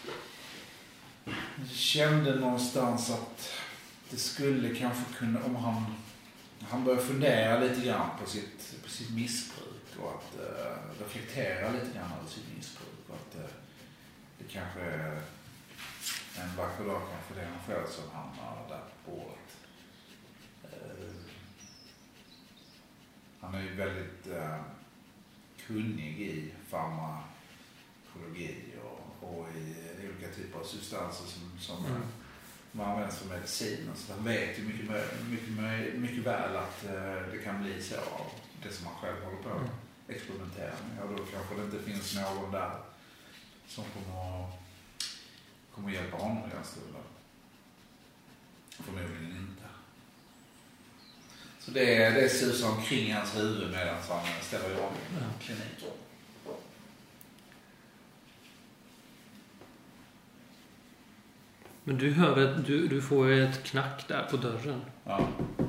kände någonstans att det skulle kanske kunna, om han han började fundera lite grann på sitt, på sitt missbruk och att uh, reflektera lite grann över sitt missbruk och att uh, det kanske är en vacker dag kanske det är han själv som hamnar där på bordet. Uh, han är ju väldigt uh, kunnig i farmakologi och, och i olika typer av substanser som, som mm. man används för medicin. Så han vet ju mycket, mycket, mycket väl att uh, det kan bli så av det som man själv håller på att mm. experimentera med. Och då kanske det inte finns någon där som kommer att, kommer att hjälpa honom i den stunden. Förmodligen inte. Så det är, det är susar omkring hans huvud medan han ställer i ordning. Ja. klinik. Men du hör att du, du får ett knack där på dörren. Ja.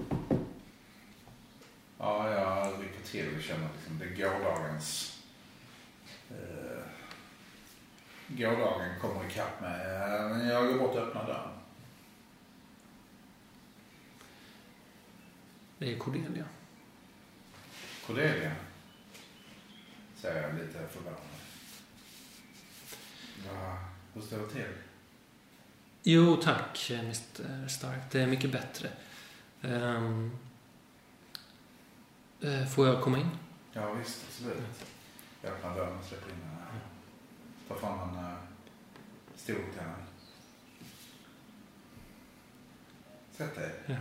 Ja, jag rycker till och känner liksom det är gårdagens... Eh, gårdagen kommer ikapp mig. Men jag går bort och öppnar dörren. Det är Cordelia. Cordelia? Säger jag lite förvånad. Ja, hur står det till? Jo, tack, mister Stark. Det är mycket bättre. Um, uh, får jag komma in? Ja, visst, absolut. Jag öppnar dörren och släpper in henne. Ta fram en uh, stol till henne. Sätt dig. Ja,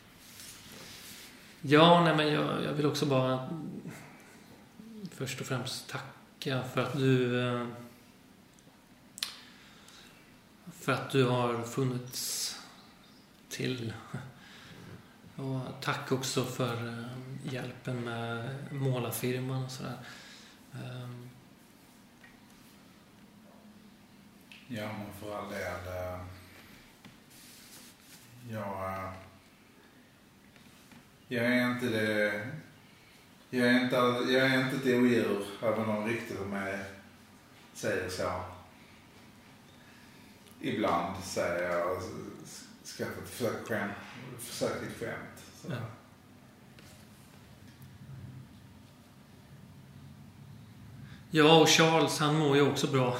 ja nej, men jag, jag vill också bara först och främst tacka för att du uh, för att du har funnits till. Och tack också för uh, hjälpen med målarfirman och sådär. Um, Ja, men för all del. Uh, jag, uh, jag är inte det... Jag är inte, jag är inte ett odjur, även om ryktet om mig säger så. Ibland säger jag skaffa ett försök, skämt, försök till skämt. Så. Ja. Ja, och Charles, han mår ju också bra.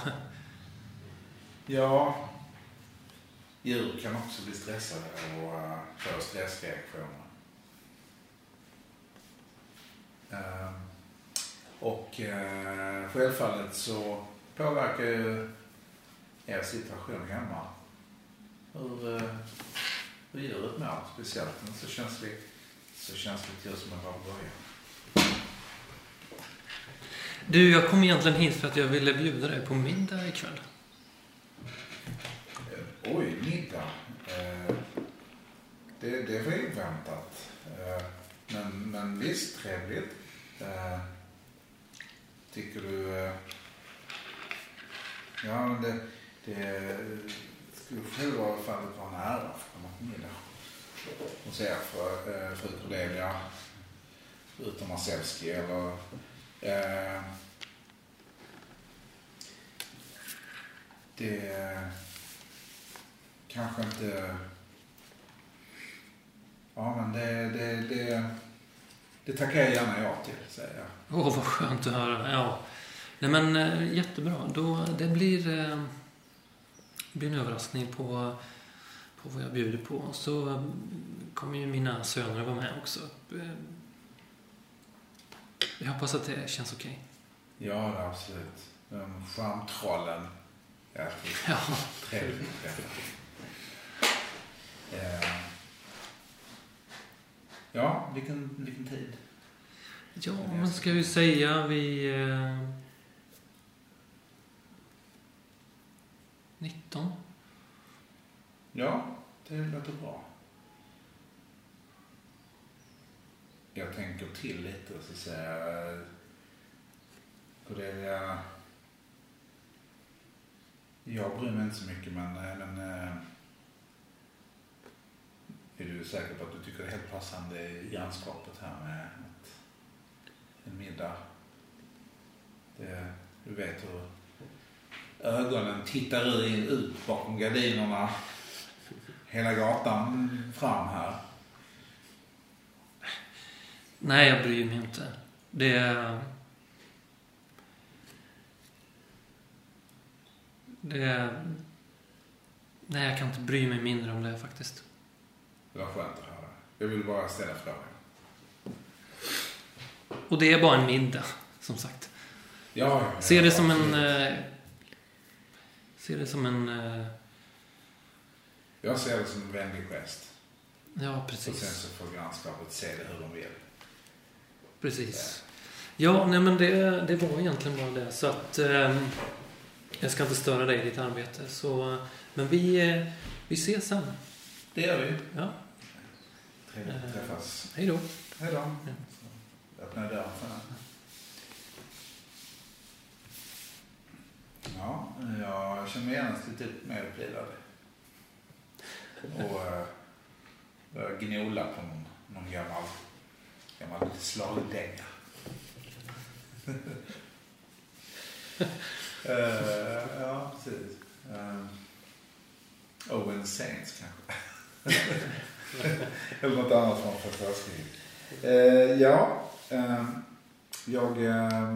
Ja, djur kan också bli stressade och uh, få stressreaktioner. Uh, och uh, självfallet så påverkar ju er situation hemma. Hur, uh, hur djuret mår speciellt, men så känsligt, så känsligt djur som en papegoja. Du, jag kom egentligen hit för att jag ville bjuda dig på middag ikväll. Uh, oj, middag. Uh, det, det var oväntat. Uh, men, men visst, trevligt. Uh, tycker du... Uh, ja, men det, det skulle själv vara fallet vara en ära för komma på middag. Och se för uh, fru Cordelia, utom Marcelski eller... Uh, det kanske inte... Ja, men det, det, det, det tackar jag gärna ja till, säger jag. Åh, oh, vad skönt att höra. Ja. Nej, men äh, jättebra. Då, det blir, äh, blir en överraskning på, på vad jag bjuder på. Så äh, kommer ju mina söner vara med också. Äh, jag hoppas att det känns okej. Okay. Ja, absolut. Um, Charmtrollen. Ja, ja. Trevligt. Uh, ja, vilken, vilken tid? Ja, man ska ju säga vi... Eh, nitton. Ja, det låter bra. Jag tänker till lite och så säger på det jag... Jag bryr mig inte så mycket, men... men är du säker på att du tycker det är helt passande i grannskapet här med ett, en middag? Det, du vet hur ögonen tittar ut bakom gardinerna hela gatan fram här. Nej, jag bryr mig inte. Det är... Det är... Nej, jag kan inte bry mig mindre om det faktiskt. Det var skönt att höra. Jag vill bara ställa frågan. Och det är bara en middag, som sagt. Ja, ja, ser det ja, som en... Eh, ser det som en... Eh, jag ser det som en vänlig gest. Ja, precis. Och sen så får grannskapet se det hur de vill. Precis. Ja, nej men det, det var egentligen bara det. Så att... Eh, jag ska inte störa dig i ditt arbete. Så, men vi, eh, vi ses sen. Det gör vi. Ja. Trevligt att träffas. Hej då. Hej då. Ja. Öppna dörren för henne. Jag känner mig genast lite mer upplivad. Och äh, börjar gnola på någon, någon gammal, gammal slagdänga. uh, ja, precis. Uh, Owen Saints kanske. Eller något annat som man får förskriva. Uh, ja, uh, jag uh,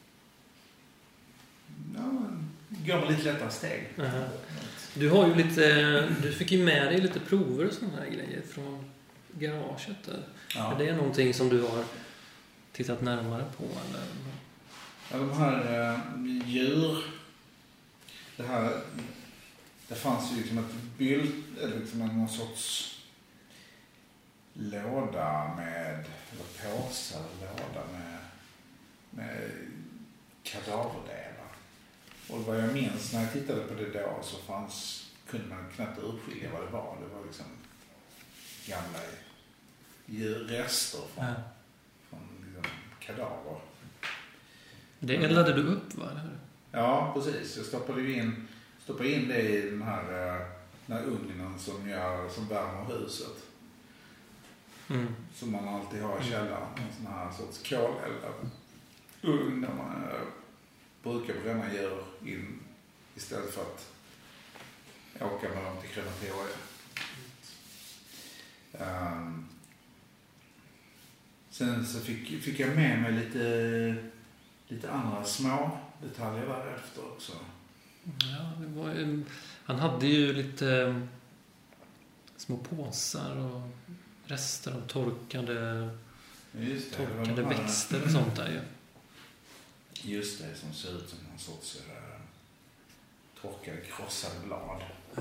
ja, går med lite lättare steg. Uh-huh. Du har ju lite, du fick ju med dig lite prover och sådana här grejer från garaget där. Ja. Är det någonting som du har tittat närmare på eller? Ja, de här uh, djur, det här, det fanns ju liksom ett bild, eller liksom någon sorts låda med, eller påsar, låda med, med kadaverdelar. Och vad jag minns när jag tittade på det då så fanns, kunde man knappt urskilja vad det var. Det var liksom gamla djurrester från, ja. från liksom kadaver. Det eldade du upp, va? Eller? Ja, precis. Jag stoppade in, stoppade in det i den här, den här ugnen som, gör, som värmer huset. Mm. Som man alltid har i källaren. En sån här sorts koleldad ugn där man äh, brukar bränna djur in istället för att åka med dem till krematoriet. Um, sen så fick, fick jag med mig lite, lite andra små detaljer därefter också. Ja, det var ju, han hade ju lite små påsar och rester av torkade, Just det, torkade det var växter och sånt där ju. Just det, som ser ut som någon sorts äh, torkade krossade blad. Ja.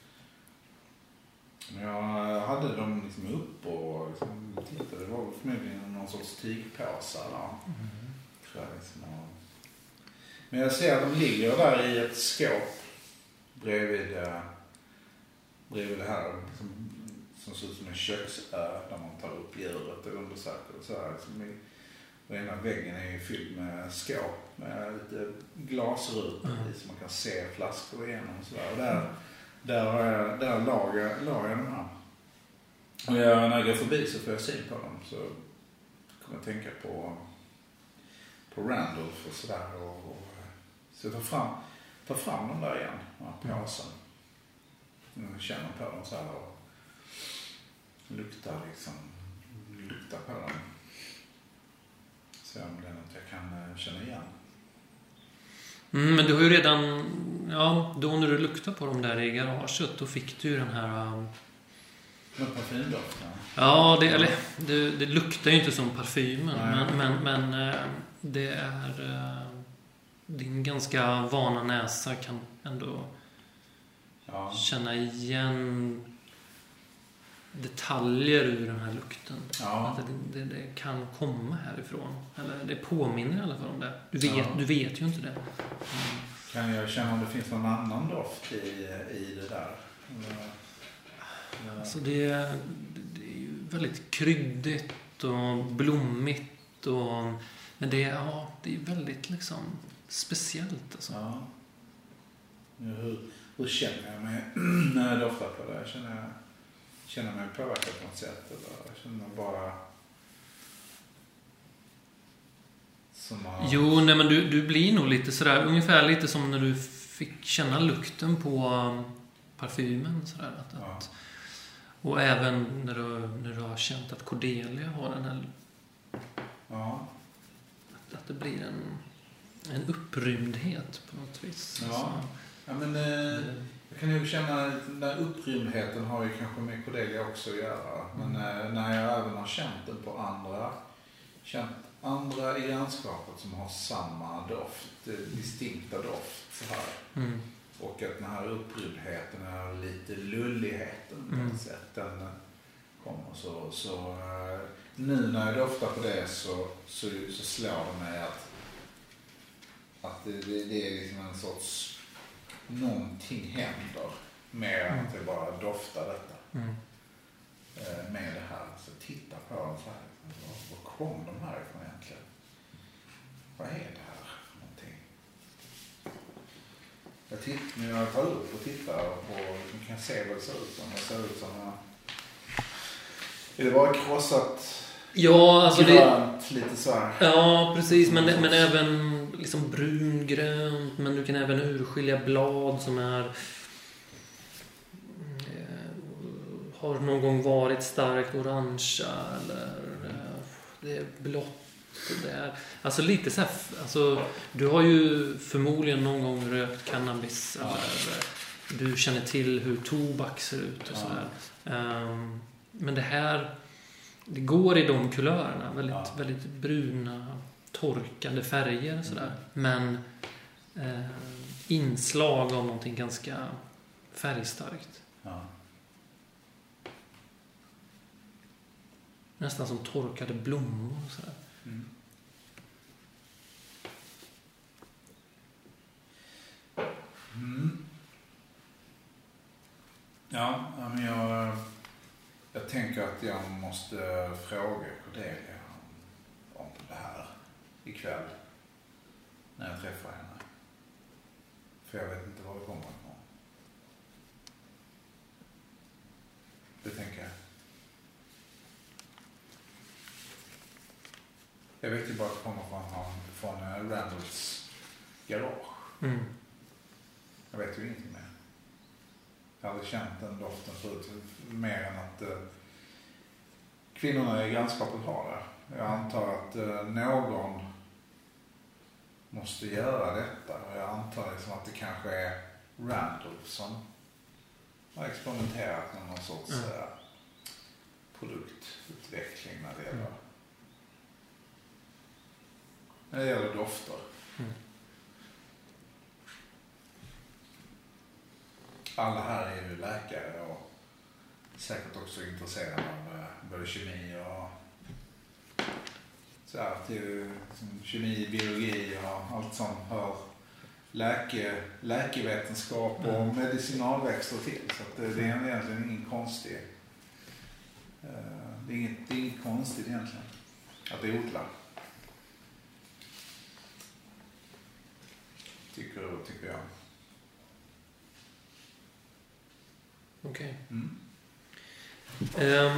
Men jag hade dem liksom upp och liksom tittade. Det var förmodligen någon sorts tygpåsar där. Mm. Tror jag liksom. Men jag ser att de ligger där i ett skåp bredvid, äh, bredvid det här liksom, som ser ut som en köksö där man tar upp djuret och undersöker och så här. Liksom i, och ena väggen är fylld med skåp med lite glasrutor mm. i så man kan se flaskor igenom och så där. Och där, där, där lag jag, lag jag de här. Och jag, när jag går förbi så får jag syn på dem så kommer jag tänka på på Randolph och sådär. Och, och, så jag tar fram, tar fram dem där igen, den här påsen. Jag känner på dem så här och luktar liksom, luktar på dem. Så om det är något jag kan känna igen. Mm, men du har ju redan, ja, då när du luktade på dem där i garaget, då fick du ju den här... Um... Med parfymdoften? Ja, det, eller, det, det luktar ju inte som parfymen, men, men, men uh, det är... Uh, din ganska vana näsa kan ändå ja. känna igen detaljer ur den här lukten. Ja. Att det, det, det kan komma härifrån. Eller det påminner i alla fall om det. Du vet, ja. du vet ju inte det. Mm. Kan jag känna om det finns någon annan doft i, i det där? Ja. Alltså det, det är ju väldigt kryddigt och blommigt. Och, men det, ja, det är väldigt liksom speciellt. Alltså. Ja. Hur, hur känner jag mig när jag doftar på det? Jag känner, känner mig påverkad på något sätt? Eller jag känner bara... Som att... Jo, nej men du, du blir nog lite sådär, ungefär lite som när du fick känna lukten på um, parfymen. Sådär, att, Ja. att, och även när du, när du har känt att Cordelia har den här... Ja. Att, att det blir en, en upprymdhet på något vis. Ja. Alltså, Ja, men eh, jag kan ju känna att den där upprymdheten har ju kanske med Cordelia också att göra. Men eh, när jag även har känt den på andra, känt andra i grannskapet som har samma doft, distinkta doft så här. mm. Och att den här upprymdheten, den här lite lulligheten på Mm. något sätt, den kommer så, så eh, nu när jag doftar på det så, så, så slår det mig att, att det, det, det är liksom en sorts någonting händer med Mm. att jag bara doftar detta. Mm. Eh, med det här. Så titta på dem så här. Var, var kom de här ifrån egentligen? Vad är det här för någonting? Jag titt, när jag tar upp och tittar på, man kan se vad det ser ut som. Det ser ut som en, är det bara krossat Ja, alltså grönt, det, lite så här. Ja, precis. Men, men även liksom brungrönt. Men du kan även urskilja blad som är eh, har någon gång varit starkt orangea eller eh, det är blått. Det är, alltså lite så här, alltså, du har ju förmodligen någon gång rökt cannabis ja. Eller du känner till hur tobak ser ut och ja. Sådär. Um, men det här det går i de kulörerna, väldigt, ja. Väldigt bruna, torkade färger och sådär. Mm. Men eh, inslag av någonting ganska färgstarkt. Ja. Nästan som torkade blommor och sådär. Mm. Mm. Ja, men jag, jag tänker att jag måste fråga Cordelia om, om det här ikväll när jag träffar henne. För jag vet inte var det kommer ifrån. Det tänker jag. Jag vet ju bara att det kommer från, från Randalls garage. Mm. Jag vet ju ingenting mer. Jag hade känt den doften förut. Mer än att eh, kvinnorna i grannskapet har det. Jag antar att eh, någon måste göra detta. Och jag antar liksom att det kanske är Randall som har experimenterat med någon sorts mm. eh, produktutveckling när det gäller mm. när det gäller dofter. Mm. Alla här är ju läkare och säkert också intresserade av uh, både kemi och så här, till, liksom, kemi, biologi och allt som hör läke, läkevetenskap och mm. medicinalväxter till. Så att det, det är egentligen ingen konstig uh, det, är inget, det är inget konstigt egentligen att det odlar. Tycker, tycker jag. Okej. Okay. Mm.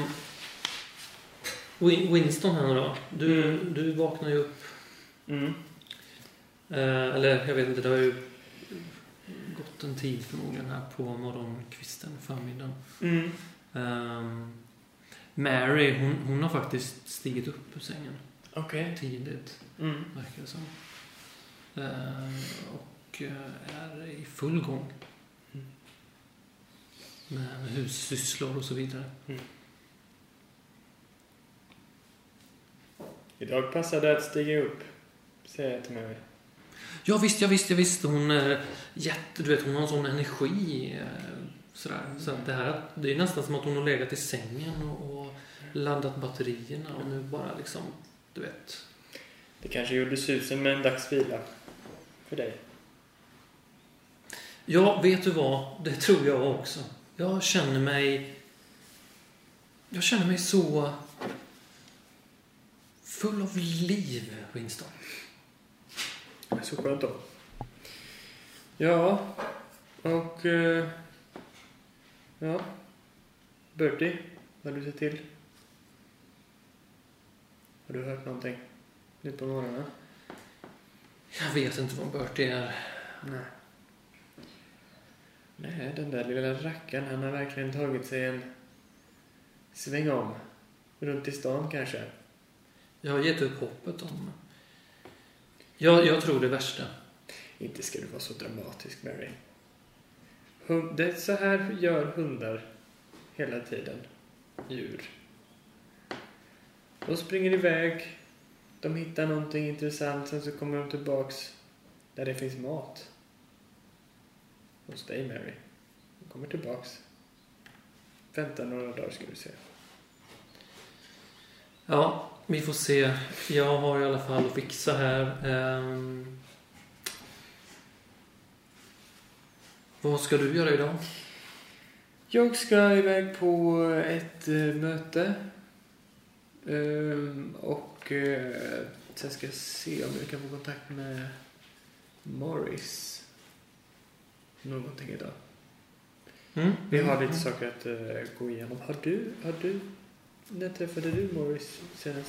Um, Winston här då. Du, mm. du vaknar ju upp. Mm. Uh, eller jag vet inte, det har ju gått en tid förmodligen här på morgonkvisten, förmiddagen. Mm. Um, Mary, hon, hon har faktiskt stigit upp ur sängen. Okej. Okay. Tidigt, mm. verkar det som. Uh, och uh, är i full gång. Mm. Med hussysslor och så vidare. Mm. Idag passade det att stiga upp, säger jag till mig. Ja visst, ja visst, ja visst. Hon är jätte, du vet, hon har en sån energi sådär. Så att det här, det är nästan som att hon har legat i sängen och, och laddat batterierna och nu bara liksom, du vet. Det kanske gjorde susen med en dagsvila för dig. Ja, vet du vad? Det tror jag också. Jag känner mig jag känner mig så full av liv, Winston. Det är så skönt då. Ja, och eh, ja, Bertie, vad har du sett till? Har du hört någonting nu på morgonen? Jag vet inte vad Bertie är. Nej. Nej, den där lilla rackaren, han har verkligen tagit sig en sväng om. Runt i stan kanske. Jag har gett upp hoppet om. Jag, jag tror det värsta. Inte ska du vara så dramatisk, Mary. Hund, det, så här gör hundar hela tiden. Djur. De springer iväg. De hittar någonting intressant. Sen så kommer de tillbaks där det finns mat. Hos dig, Mary. De kommer tillbaks. Vänta några dagar ska du se. Ja, vi får se. Jag har i alla fall att fixa här. Um, vad ska du göra idag? Jag ska iväg på ett uh, möte. Um, och uh, sen ska jag se om jag kan få kontakt med Morris. någonting idag. Mm. Vi har lite Mm. saker att uh, gå igenom. Har du, har du, när träffade du Morris senast?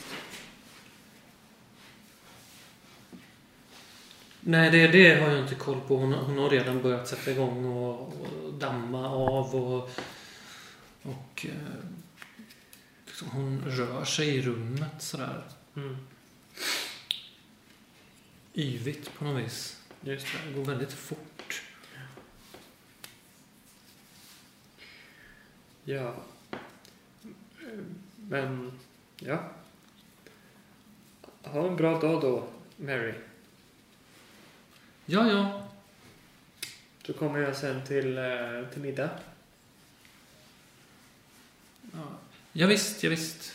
Nej, det, det har jag inte koll på. Hon, hon har redan börjat sätta igång och, och damma av och, och eh, liksom hon rör sig i rummet sådär Mm. yvigt på något vis. Just det. Det går väldigt fort. Ja. Men, ja. Ha en bra dag då, Mary. Ja, ja. Så kommer jag sen till, eh, till middag. Ja, ja visst, ja, visst.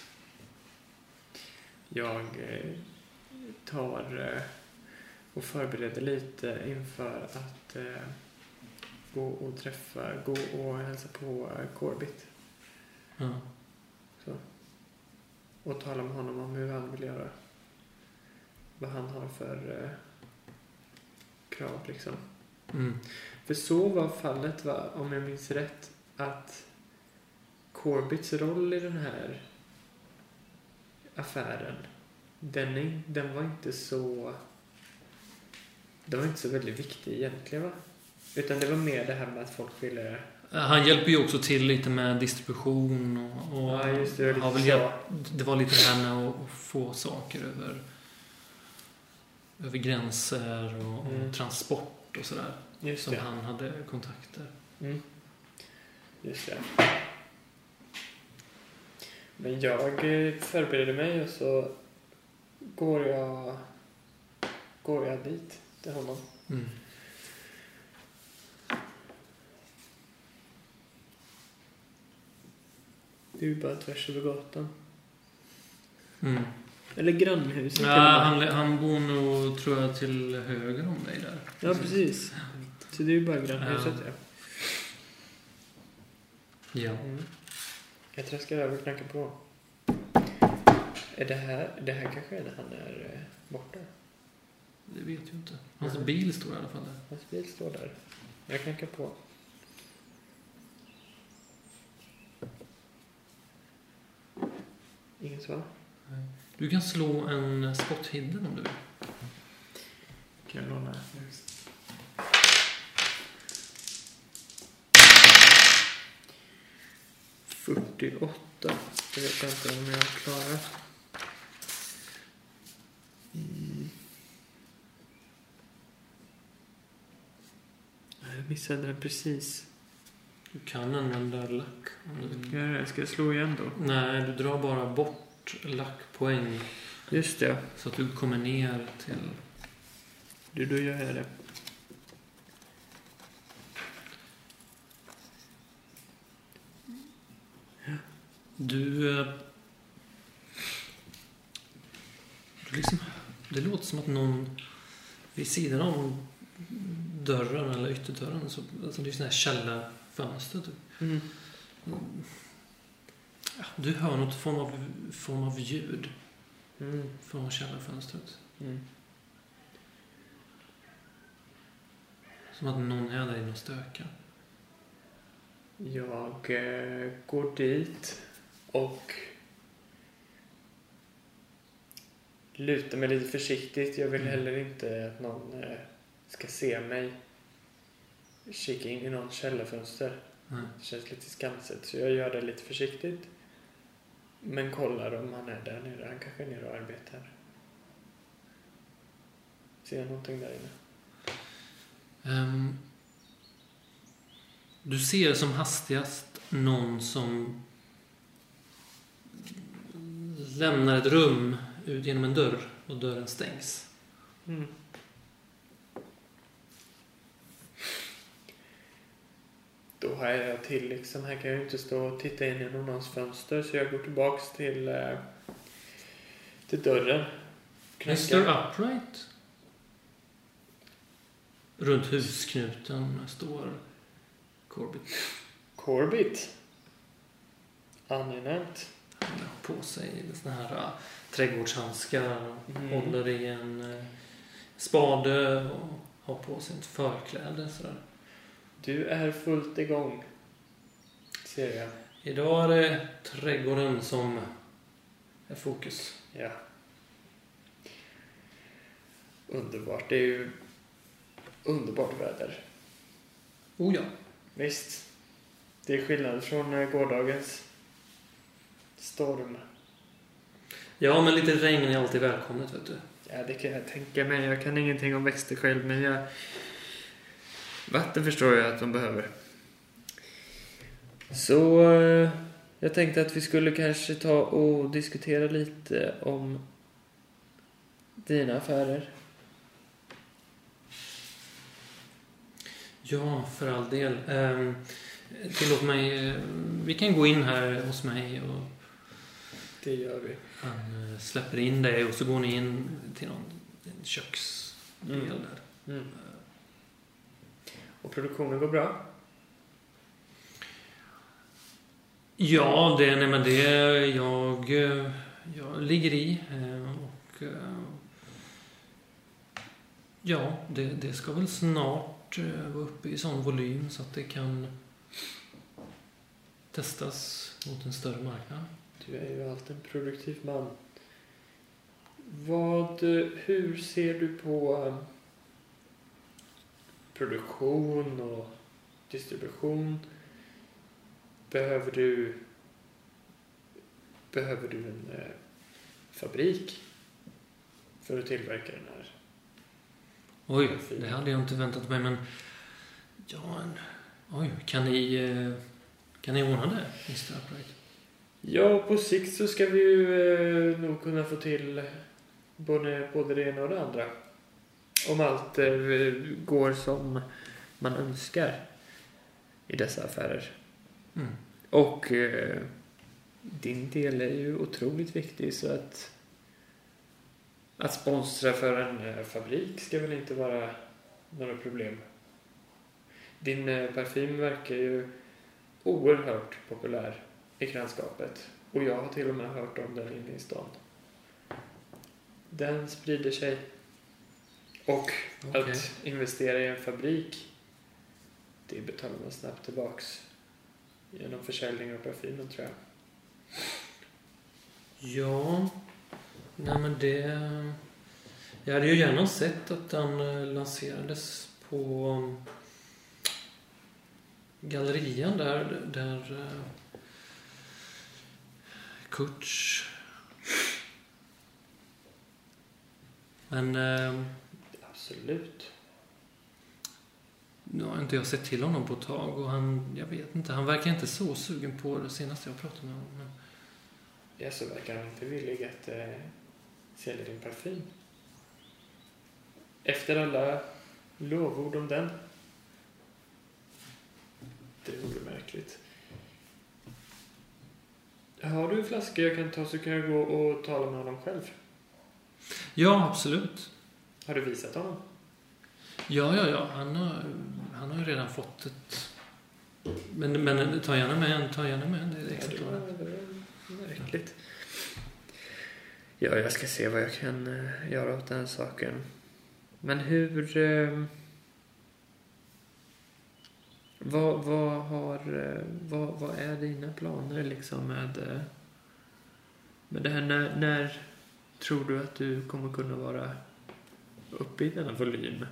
Jag eh, tar eh, och förbereder lite inför att eh, gå och träffa, gå och hälsa på eh, Corbett. Ja. Så. Och tala med honom om hur han vill göra. Vad han har för eh, krav liksom. Mm. För så var fallet, va, om jag minns rätt, att Corbetts roll i den här affären, den, är, den var inte så den var inte så väldigt viktig egentligen, va? Utan det var mer det här med att folk ville... Han hjälper ju också till lite med distribution och, och Ja, just det, det var har väl lite hjälpt, det var lite det här med att få saker över över gränser och, Mm. och transport och sådär. Just Som det. han hade kontakter. Mm. Just det. Men jag eh, förbereder mig och så går jag går jag dit till honom. Mm. Det är ju bara tvärs över gatan. Mm. Eller grannhuset. Ja, eller vad. han, han bor nog, tror jag, till höger om dig där. Ja, precis. Så det är ju bara grannhuset, ja. Ja. Mm. Jag traskar över och knackar på. Är det här, det här kanske är när han är eh, borta? Det vet jag inte. Hans Mm. bil står i alla fall där. Hans bil står där. Jag knackar på. Ingen svar? Du kan slå en spot hidden om du vill. Kan jag låna? fyrtioåtta. Det vet jag inte om jag klarar. Mm. Jag missade den precis. Du kan använda lack om du vill. Gör det. Ska jag slå igen då? Nej, du drar bara bort lackpoäng Just det. så att du kommer ner till... Du, då gör jag det. Du... eh, du liksom, det låter som att någon vid sidan om dörren eller ytterdörren, så, alltså det är sådana här källarfönster typ. Mm. Ja, du hör något form av, form av ljud Mm. från källarfönstret. Mm. Som att någon är där inne och stökar. Jag eh, går dit och lutar mig lite försiktigt. Jag vill Mm. heller inte att någon eh, ska se mig kika in i någon källarfönster. Nej. Det känns lite skamset, så jag gör det lite försiktigt. Men kollar om han är där nere. Han kanske är nere och arbetar. Ser jag någonting där inne? Ehm, du ser som hastigast någon som lämnar ett rum ut genom en dörr och dörren stängs. Mm. Då har jag till liksom, här kan jag ju inte stå och titta in genom någons fönster, så jag går tillbaks till eh, till dörren. mister Upright. Runt husknuten står Corbett. Corbett. Angenämt. Han har på sig såna här uh, trädgårdshandskar och Mm. håller i en uh, spade och har på sig ett förkläde sådär. Du är fullt igång, ser jag. Idag är det trädgården som är fokus. Ja. Underbart. Det är ju underbart väder. Oh ja. Visst. Det är skillnad från eh, gårdagens storm. Ja, men lite regn är alltid välkommet, vet du. Ja, det kan jag tänka mig. Jag kan ingenting om växter själv, men jag... Vatten förstår jag att de behöver. Så eh, jag tänkte att vi skulle kanske ta och diskutera lite om dina affärer. Ja, för all del. Ehm, tillåt mig... eh, Vi kan gå in här hos mig och Det gör vi. han eh, släpper in dig och så går ni in till någon en köksdel Mm. där. Mm. Och produktionen går bra? Ja, det, nej, men det jag, eh, jag ligger i eh, och eh, ja, det, det ska väl snart eh, vara uppe i sån volym så att det kan testas mot en större marknad. Du är ju alltid en produktiv man. Vad, hur ser du på eh, produktion och distribution? Behöver du behöver du en eh, fabrik för att tillverka den här? Oj, det hade jag inte väntat mig, men ja, en, oj, kan ni eh, kan ni ordna det, mister Upright? Ja, på sikt så ska vi ju eh, nog kunna få till både, både det ena och det andra. Om allt eh, går som man önskar i dessa affärer. Mm. Och eh, din del är ju otroligt viktig, så att att sponsra för en eh, fabrik ska väl inte vara några problem. Din eh, parfym verkar ju oerhört populär i grannskapet. Och jag har till och med hört om den inne i stan. Den sprider sig. Och Okej. att investera i en fabrik, det betalar man snabbt tillbaks genom försäljning av parfymen, tror jag. Ja, nej men det... Jag hade ju gärna sett att den eh, lanserades på um, gallerian där, där uh, Kurtz. Men uh, Absolut. nu har inte jag sett till honom på ett tag och han, jag vet inte, han verkar inte så sugen på det senaste jag pratade med honom. Men... Ja, så verkar han inte villig att eh, sälja din parfym. Efter alla lovord om den. Det vore märkligt. Har du en flaska jag kan ta, så kan jag gå och tala med honom själv. Ja, absolut. Har du visat honom? Ja, ja, ja. Han har, han har ju redan fått ett... Men, men ta gärna med en, ta gärna med en. Det är Ja, det exemplaret. var, det var märkligt. Ja, jag ska se vad jag kan eh, göra åt den här saken. Men hur... Eh, vad, vad har... Eh, vad, vad är dina planer liksom med... Eh, med det här? När, när tror du att du kommer kunna vara uppe i denna volym?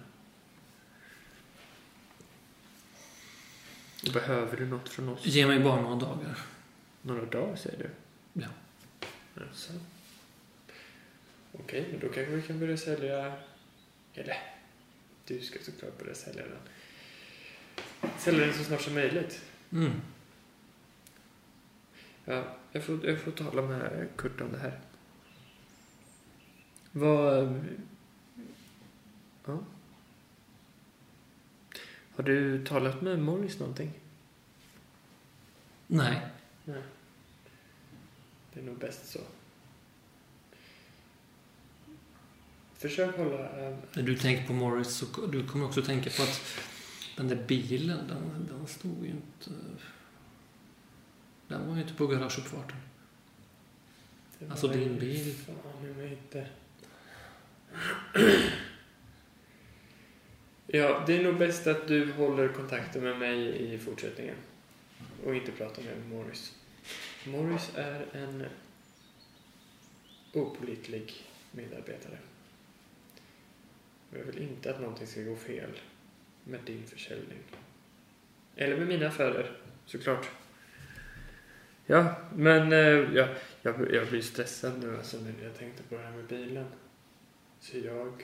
Behöver du något från oss? Ge mig bara några dagar. Några dagar, säger du? Ja. Alltså. Okej, men då kanske vi kan börja sälja... Eller, du ska såklart börja sälja den. Sälja den så snart som möjligt. Mm. Ja, jag får, jag får tala med Kurt om det här. Vad... Ja. Har du talat med Morris någonting? Nej. Nej. Det är nog bäst så. Försök hålla... Äh, När du tänker på Morris så du kommer också tänka på att den där bilen, den, den stod ju inte... Den var ju inte på garageuppfarten. det var Alltså din ju bil. Fan, jag vet inte. Ja, det är nog bäst att du håller kontakten med mig i fortsättningen. Och inte pratar med Morris. Morris är en opålitlig medarbetare. Jag vill inte att någonting ska gå fel med din försäljning. Eller med mina affärer, såklart. Ja, men ja, jag, jag blir stressad nu alltså, när jag tänkte på det här med bilen. Så jag...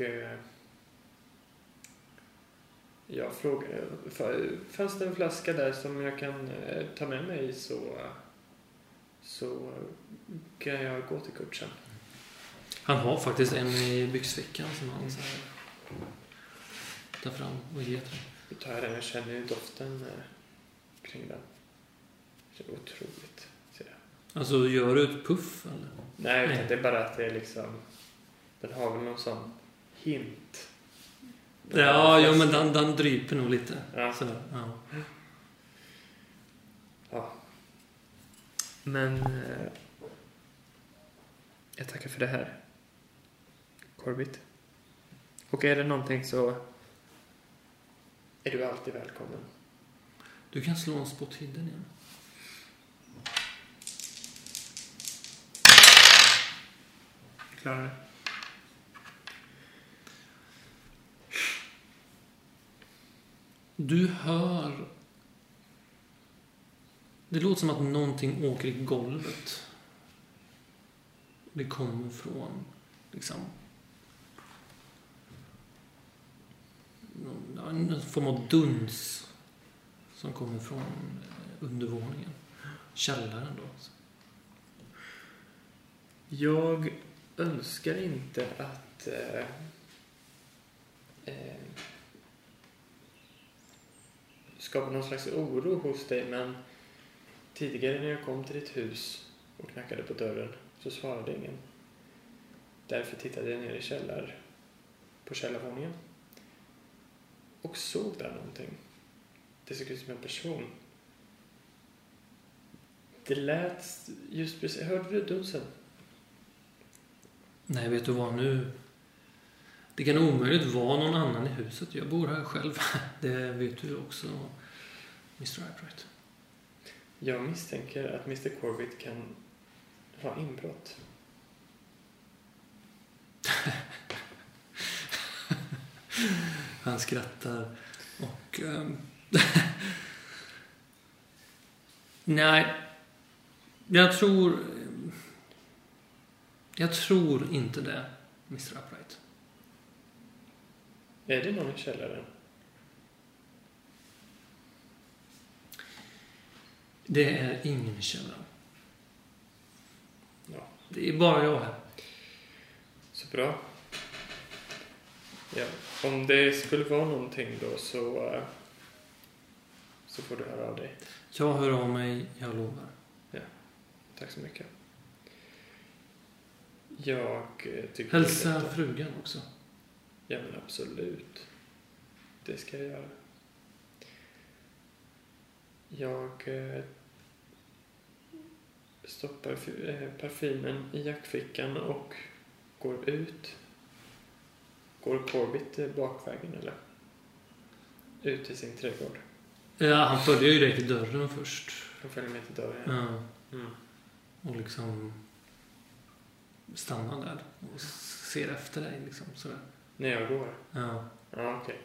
Jag frågade, fanns det en flaska där som jag kan ta med mig så, så kan jag gå till coachen. Han har faktiskt en i byxfickan som han så här tar fram och ger till dig. Jag tar den, jag känner ju doften kring den. Det är otroligt, ser jag. Alltså, gör du ett puff eller? Nej, Nej. det är bara att det är liksom, den har väl någon sån hint. Ja, ja men den, den dryper nog lite. Ja. Så, ja. Ja. Men eh, jag tackar för det här, Corbett. Och är det någonting så är du alltid välkommen. Du kan slå en spot hidden igen. Klarar det. Du hör... Det låter som att någonting åker i golvet. Det kommer från liksom någon, en form av duns som kommer från undervåningen. Källaren då. Jag önskar inte att eh, eh, skapa någon slags oro hos dig, men tidigare när jag kom till ditt hus och knackade på dörren så svarade ingen. Därför tittade jag ner i källar på källarvåningen och såg där någonting. Det såg ut som en person. Det lät just precis. Hörde du dunsen? Nej, vet du vad nu? Det kan omöjligt vara någon annan i huset. Jag bor här själv. Det vet du också, mister Eyebright. Jag misstänker att mister Corbett kan ha inbrott. Han skrattar och... Um, nej, jag tror... Jag tror inte det, mister Upright. Är det någon i källaren? Det är ingen i källaren. Ja. Det är bara jag här. Så bra. Ja. Om det skulle vara någonting då så, uh, så får du höra av dig. Jag hör av mig, jag lovar. Ja. Tack så mycket. Jag uh, tycker... Hälsa det... frugan också. Ja, men absolut. Det ska jag göra. Jag uh, stoppar uh, parfymen i jackfickan och går ut. Går Corbett bakvägen eller? Ut i sin trädgård. Ja, han följer ju dig till dörren först. Han följer med till dörren. Ja. Mm. Och liksom stannar där och ser efter dig liksom sådär. När jag går? Ja. Ja, okej.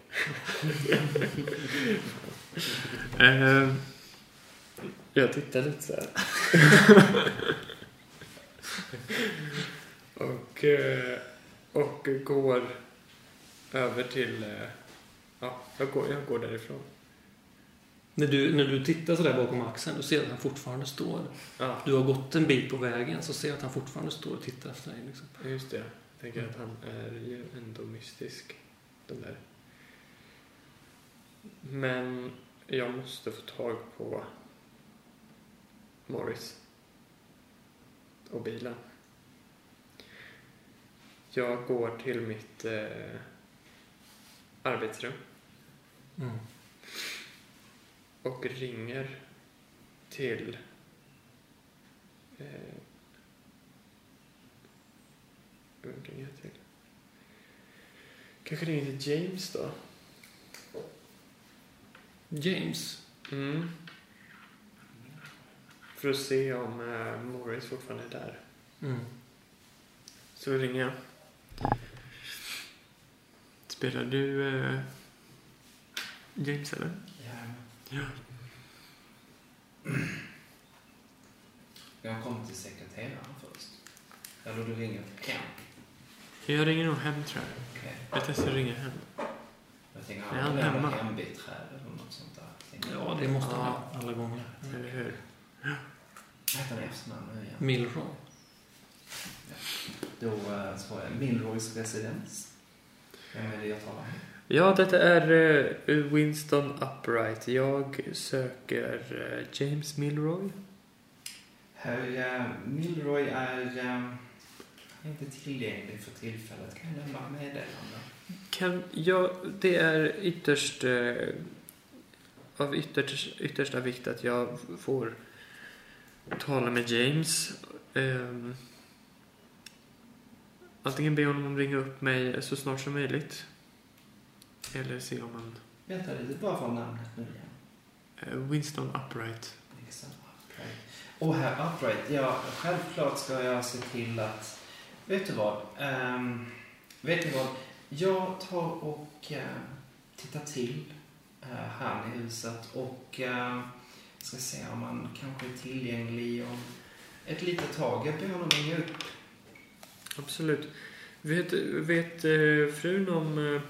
Okay. uh, jag tittar lite så här. och, uh, och går över till... Uh, ja, jag går, jag går därifrån. När du, när du tittar så där bakom axeln, du ser att han fortfarande står. Ja. Du har gått en bit på vägen, så ser jag att han fortfarande står och tittar efter dig. Liksom. Just det. Jag tänker att han är ju ändå mystisk. Den där. Men jag måste få tag på Morris. Och bilen. Jag går till mitt eh, arbetsrum. Mm. Och ringer till eh, vem ringer jag till? Kanske ringer till James då. James. Mm. För att se om uh, Morris fortfarande är där. Mm. Så ringer jag. Spelar du uh, James eller? Ja. Ja. Jag kommer till sekreteraren först. Eller du ringer hem. Jag ringer nog hem tror jag. Okej. Jag testar att ringa hem. Jag tänker Är han han är hemma? hembiträde eller något sånt där. Tänker jag. Ja, det måste han Ja. ha alla gånger. Eller hur? Vad heter han i efternamn nu igen? Milroy. Då uh, svarar jag Milroys residens. Vem är det jag talar med? Ja, detta är uh, Winston Upright. Jag söker uh, James Milroy. Herr uh, Milroy är uh, inte tillgänglig för tillfället. Kan jag lämna meddelande? Kan jag, det är ytterst uh, av ytterst, yttersta vikt att jag får tala med James. Um, antingen be honom ringa upp mig så snart som möjligt. Eller se om man... Vänta lite, bara för namnet nu igen. Uh, Winston Upright. Liksom, Upright. Och här Upright, ja, självklart ska jag se till att... Vet du vad? Um, vet ni vad? Jag tar och uh, tittar till uh, här i huset och uh, ska se om man kanske är tillgänglig om ett litet tag. Jag ber honom ringa upp. Absolut. Vet, vet uh, frun om uh,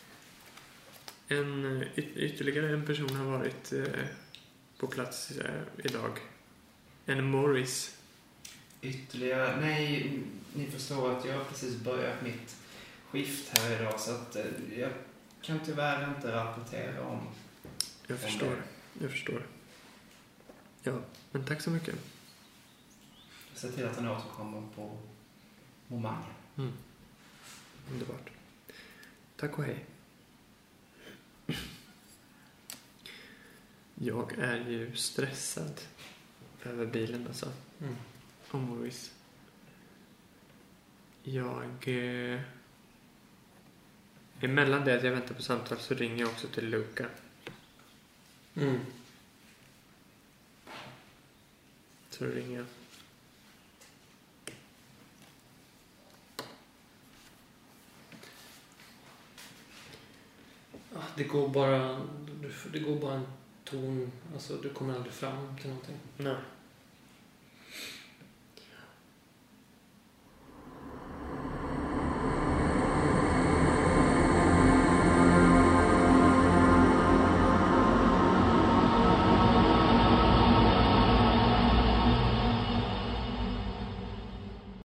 en, uh, yt- ytterligare en person har varit uh, på plats uh, idag? En Morris. Ytterligare... Nej, ni förstår att jag har precis börjat mitt skift här idag så att uh, jag kan tyvärr inte rapportera om... Jag förstår. Jag förstår. Ja, men tack så mycket. Se till att han återkommer på momentet. Mm. Underbart. Tack och hej. Jag är ju stressad över bilen alltså. Mm. Och Morris. Jag... Eh, emellan det att jag väntar på samtal så ringer jag också till Luca. Mm. Så ringer jag. Ja, det går bara... Det går bara en ton... Alltså, du kommer aldrig fram till någonting. Nej.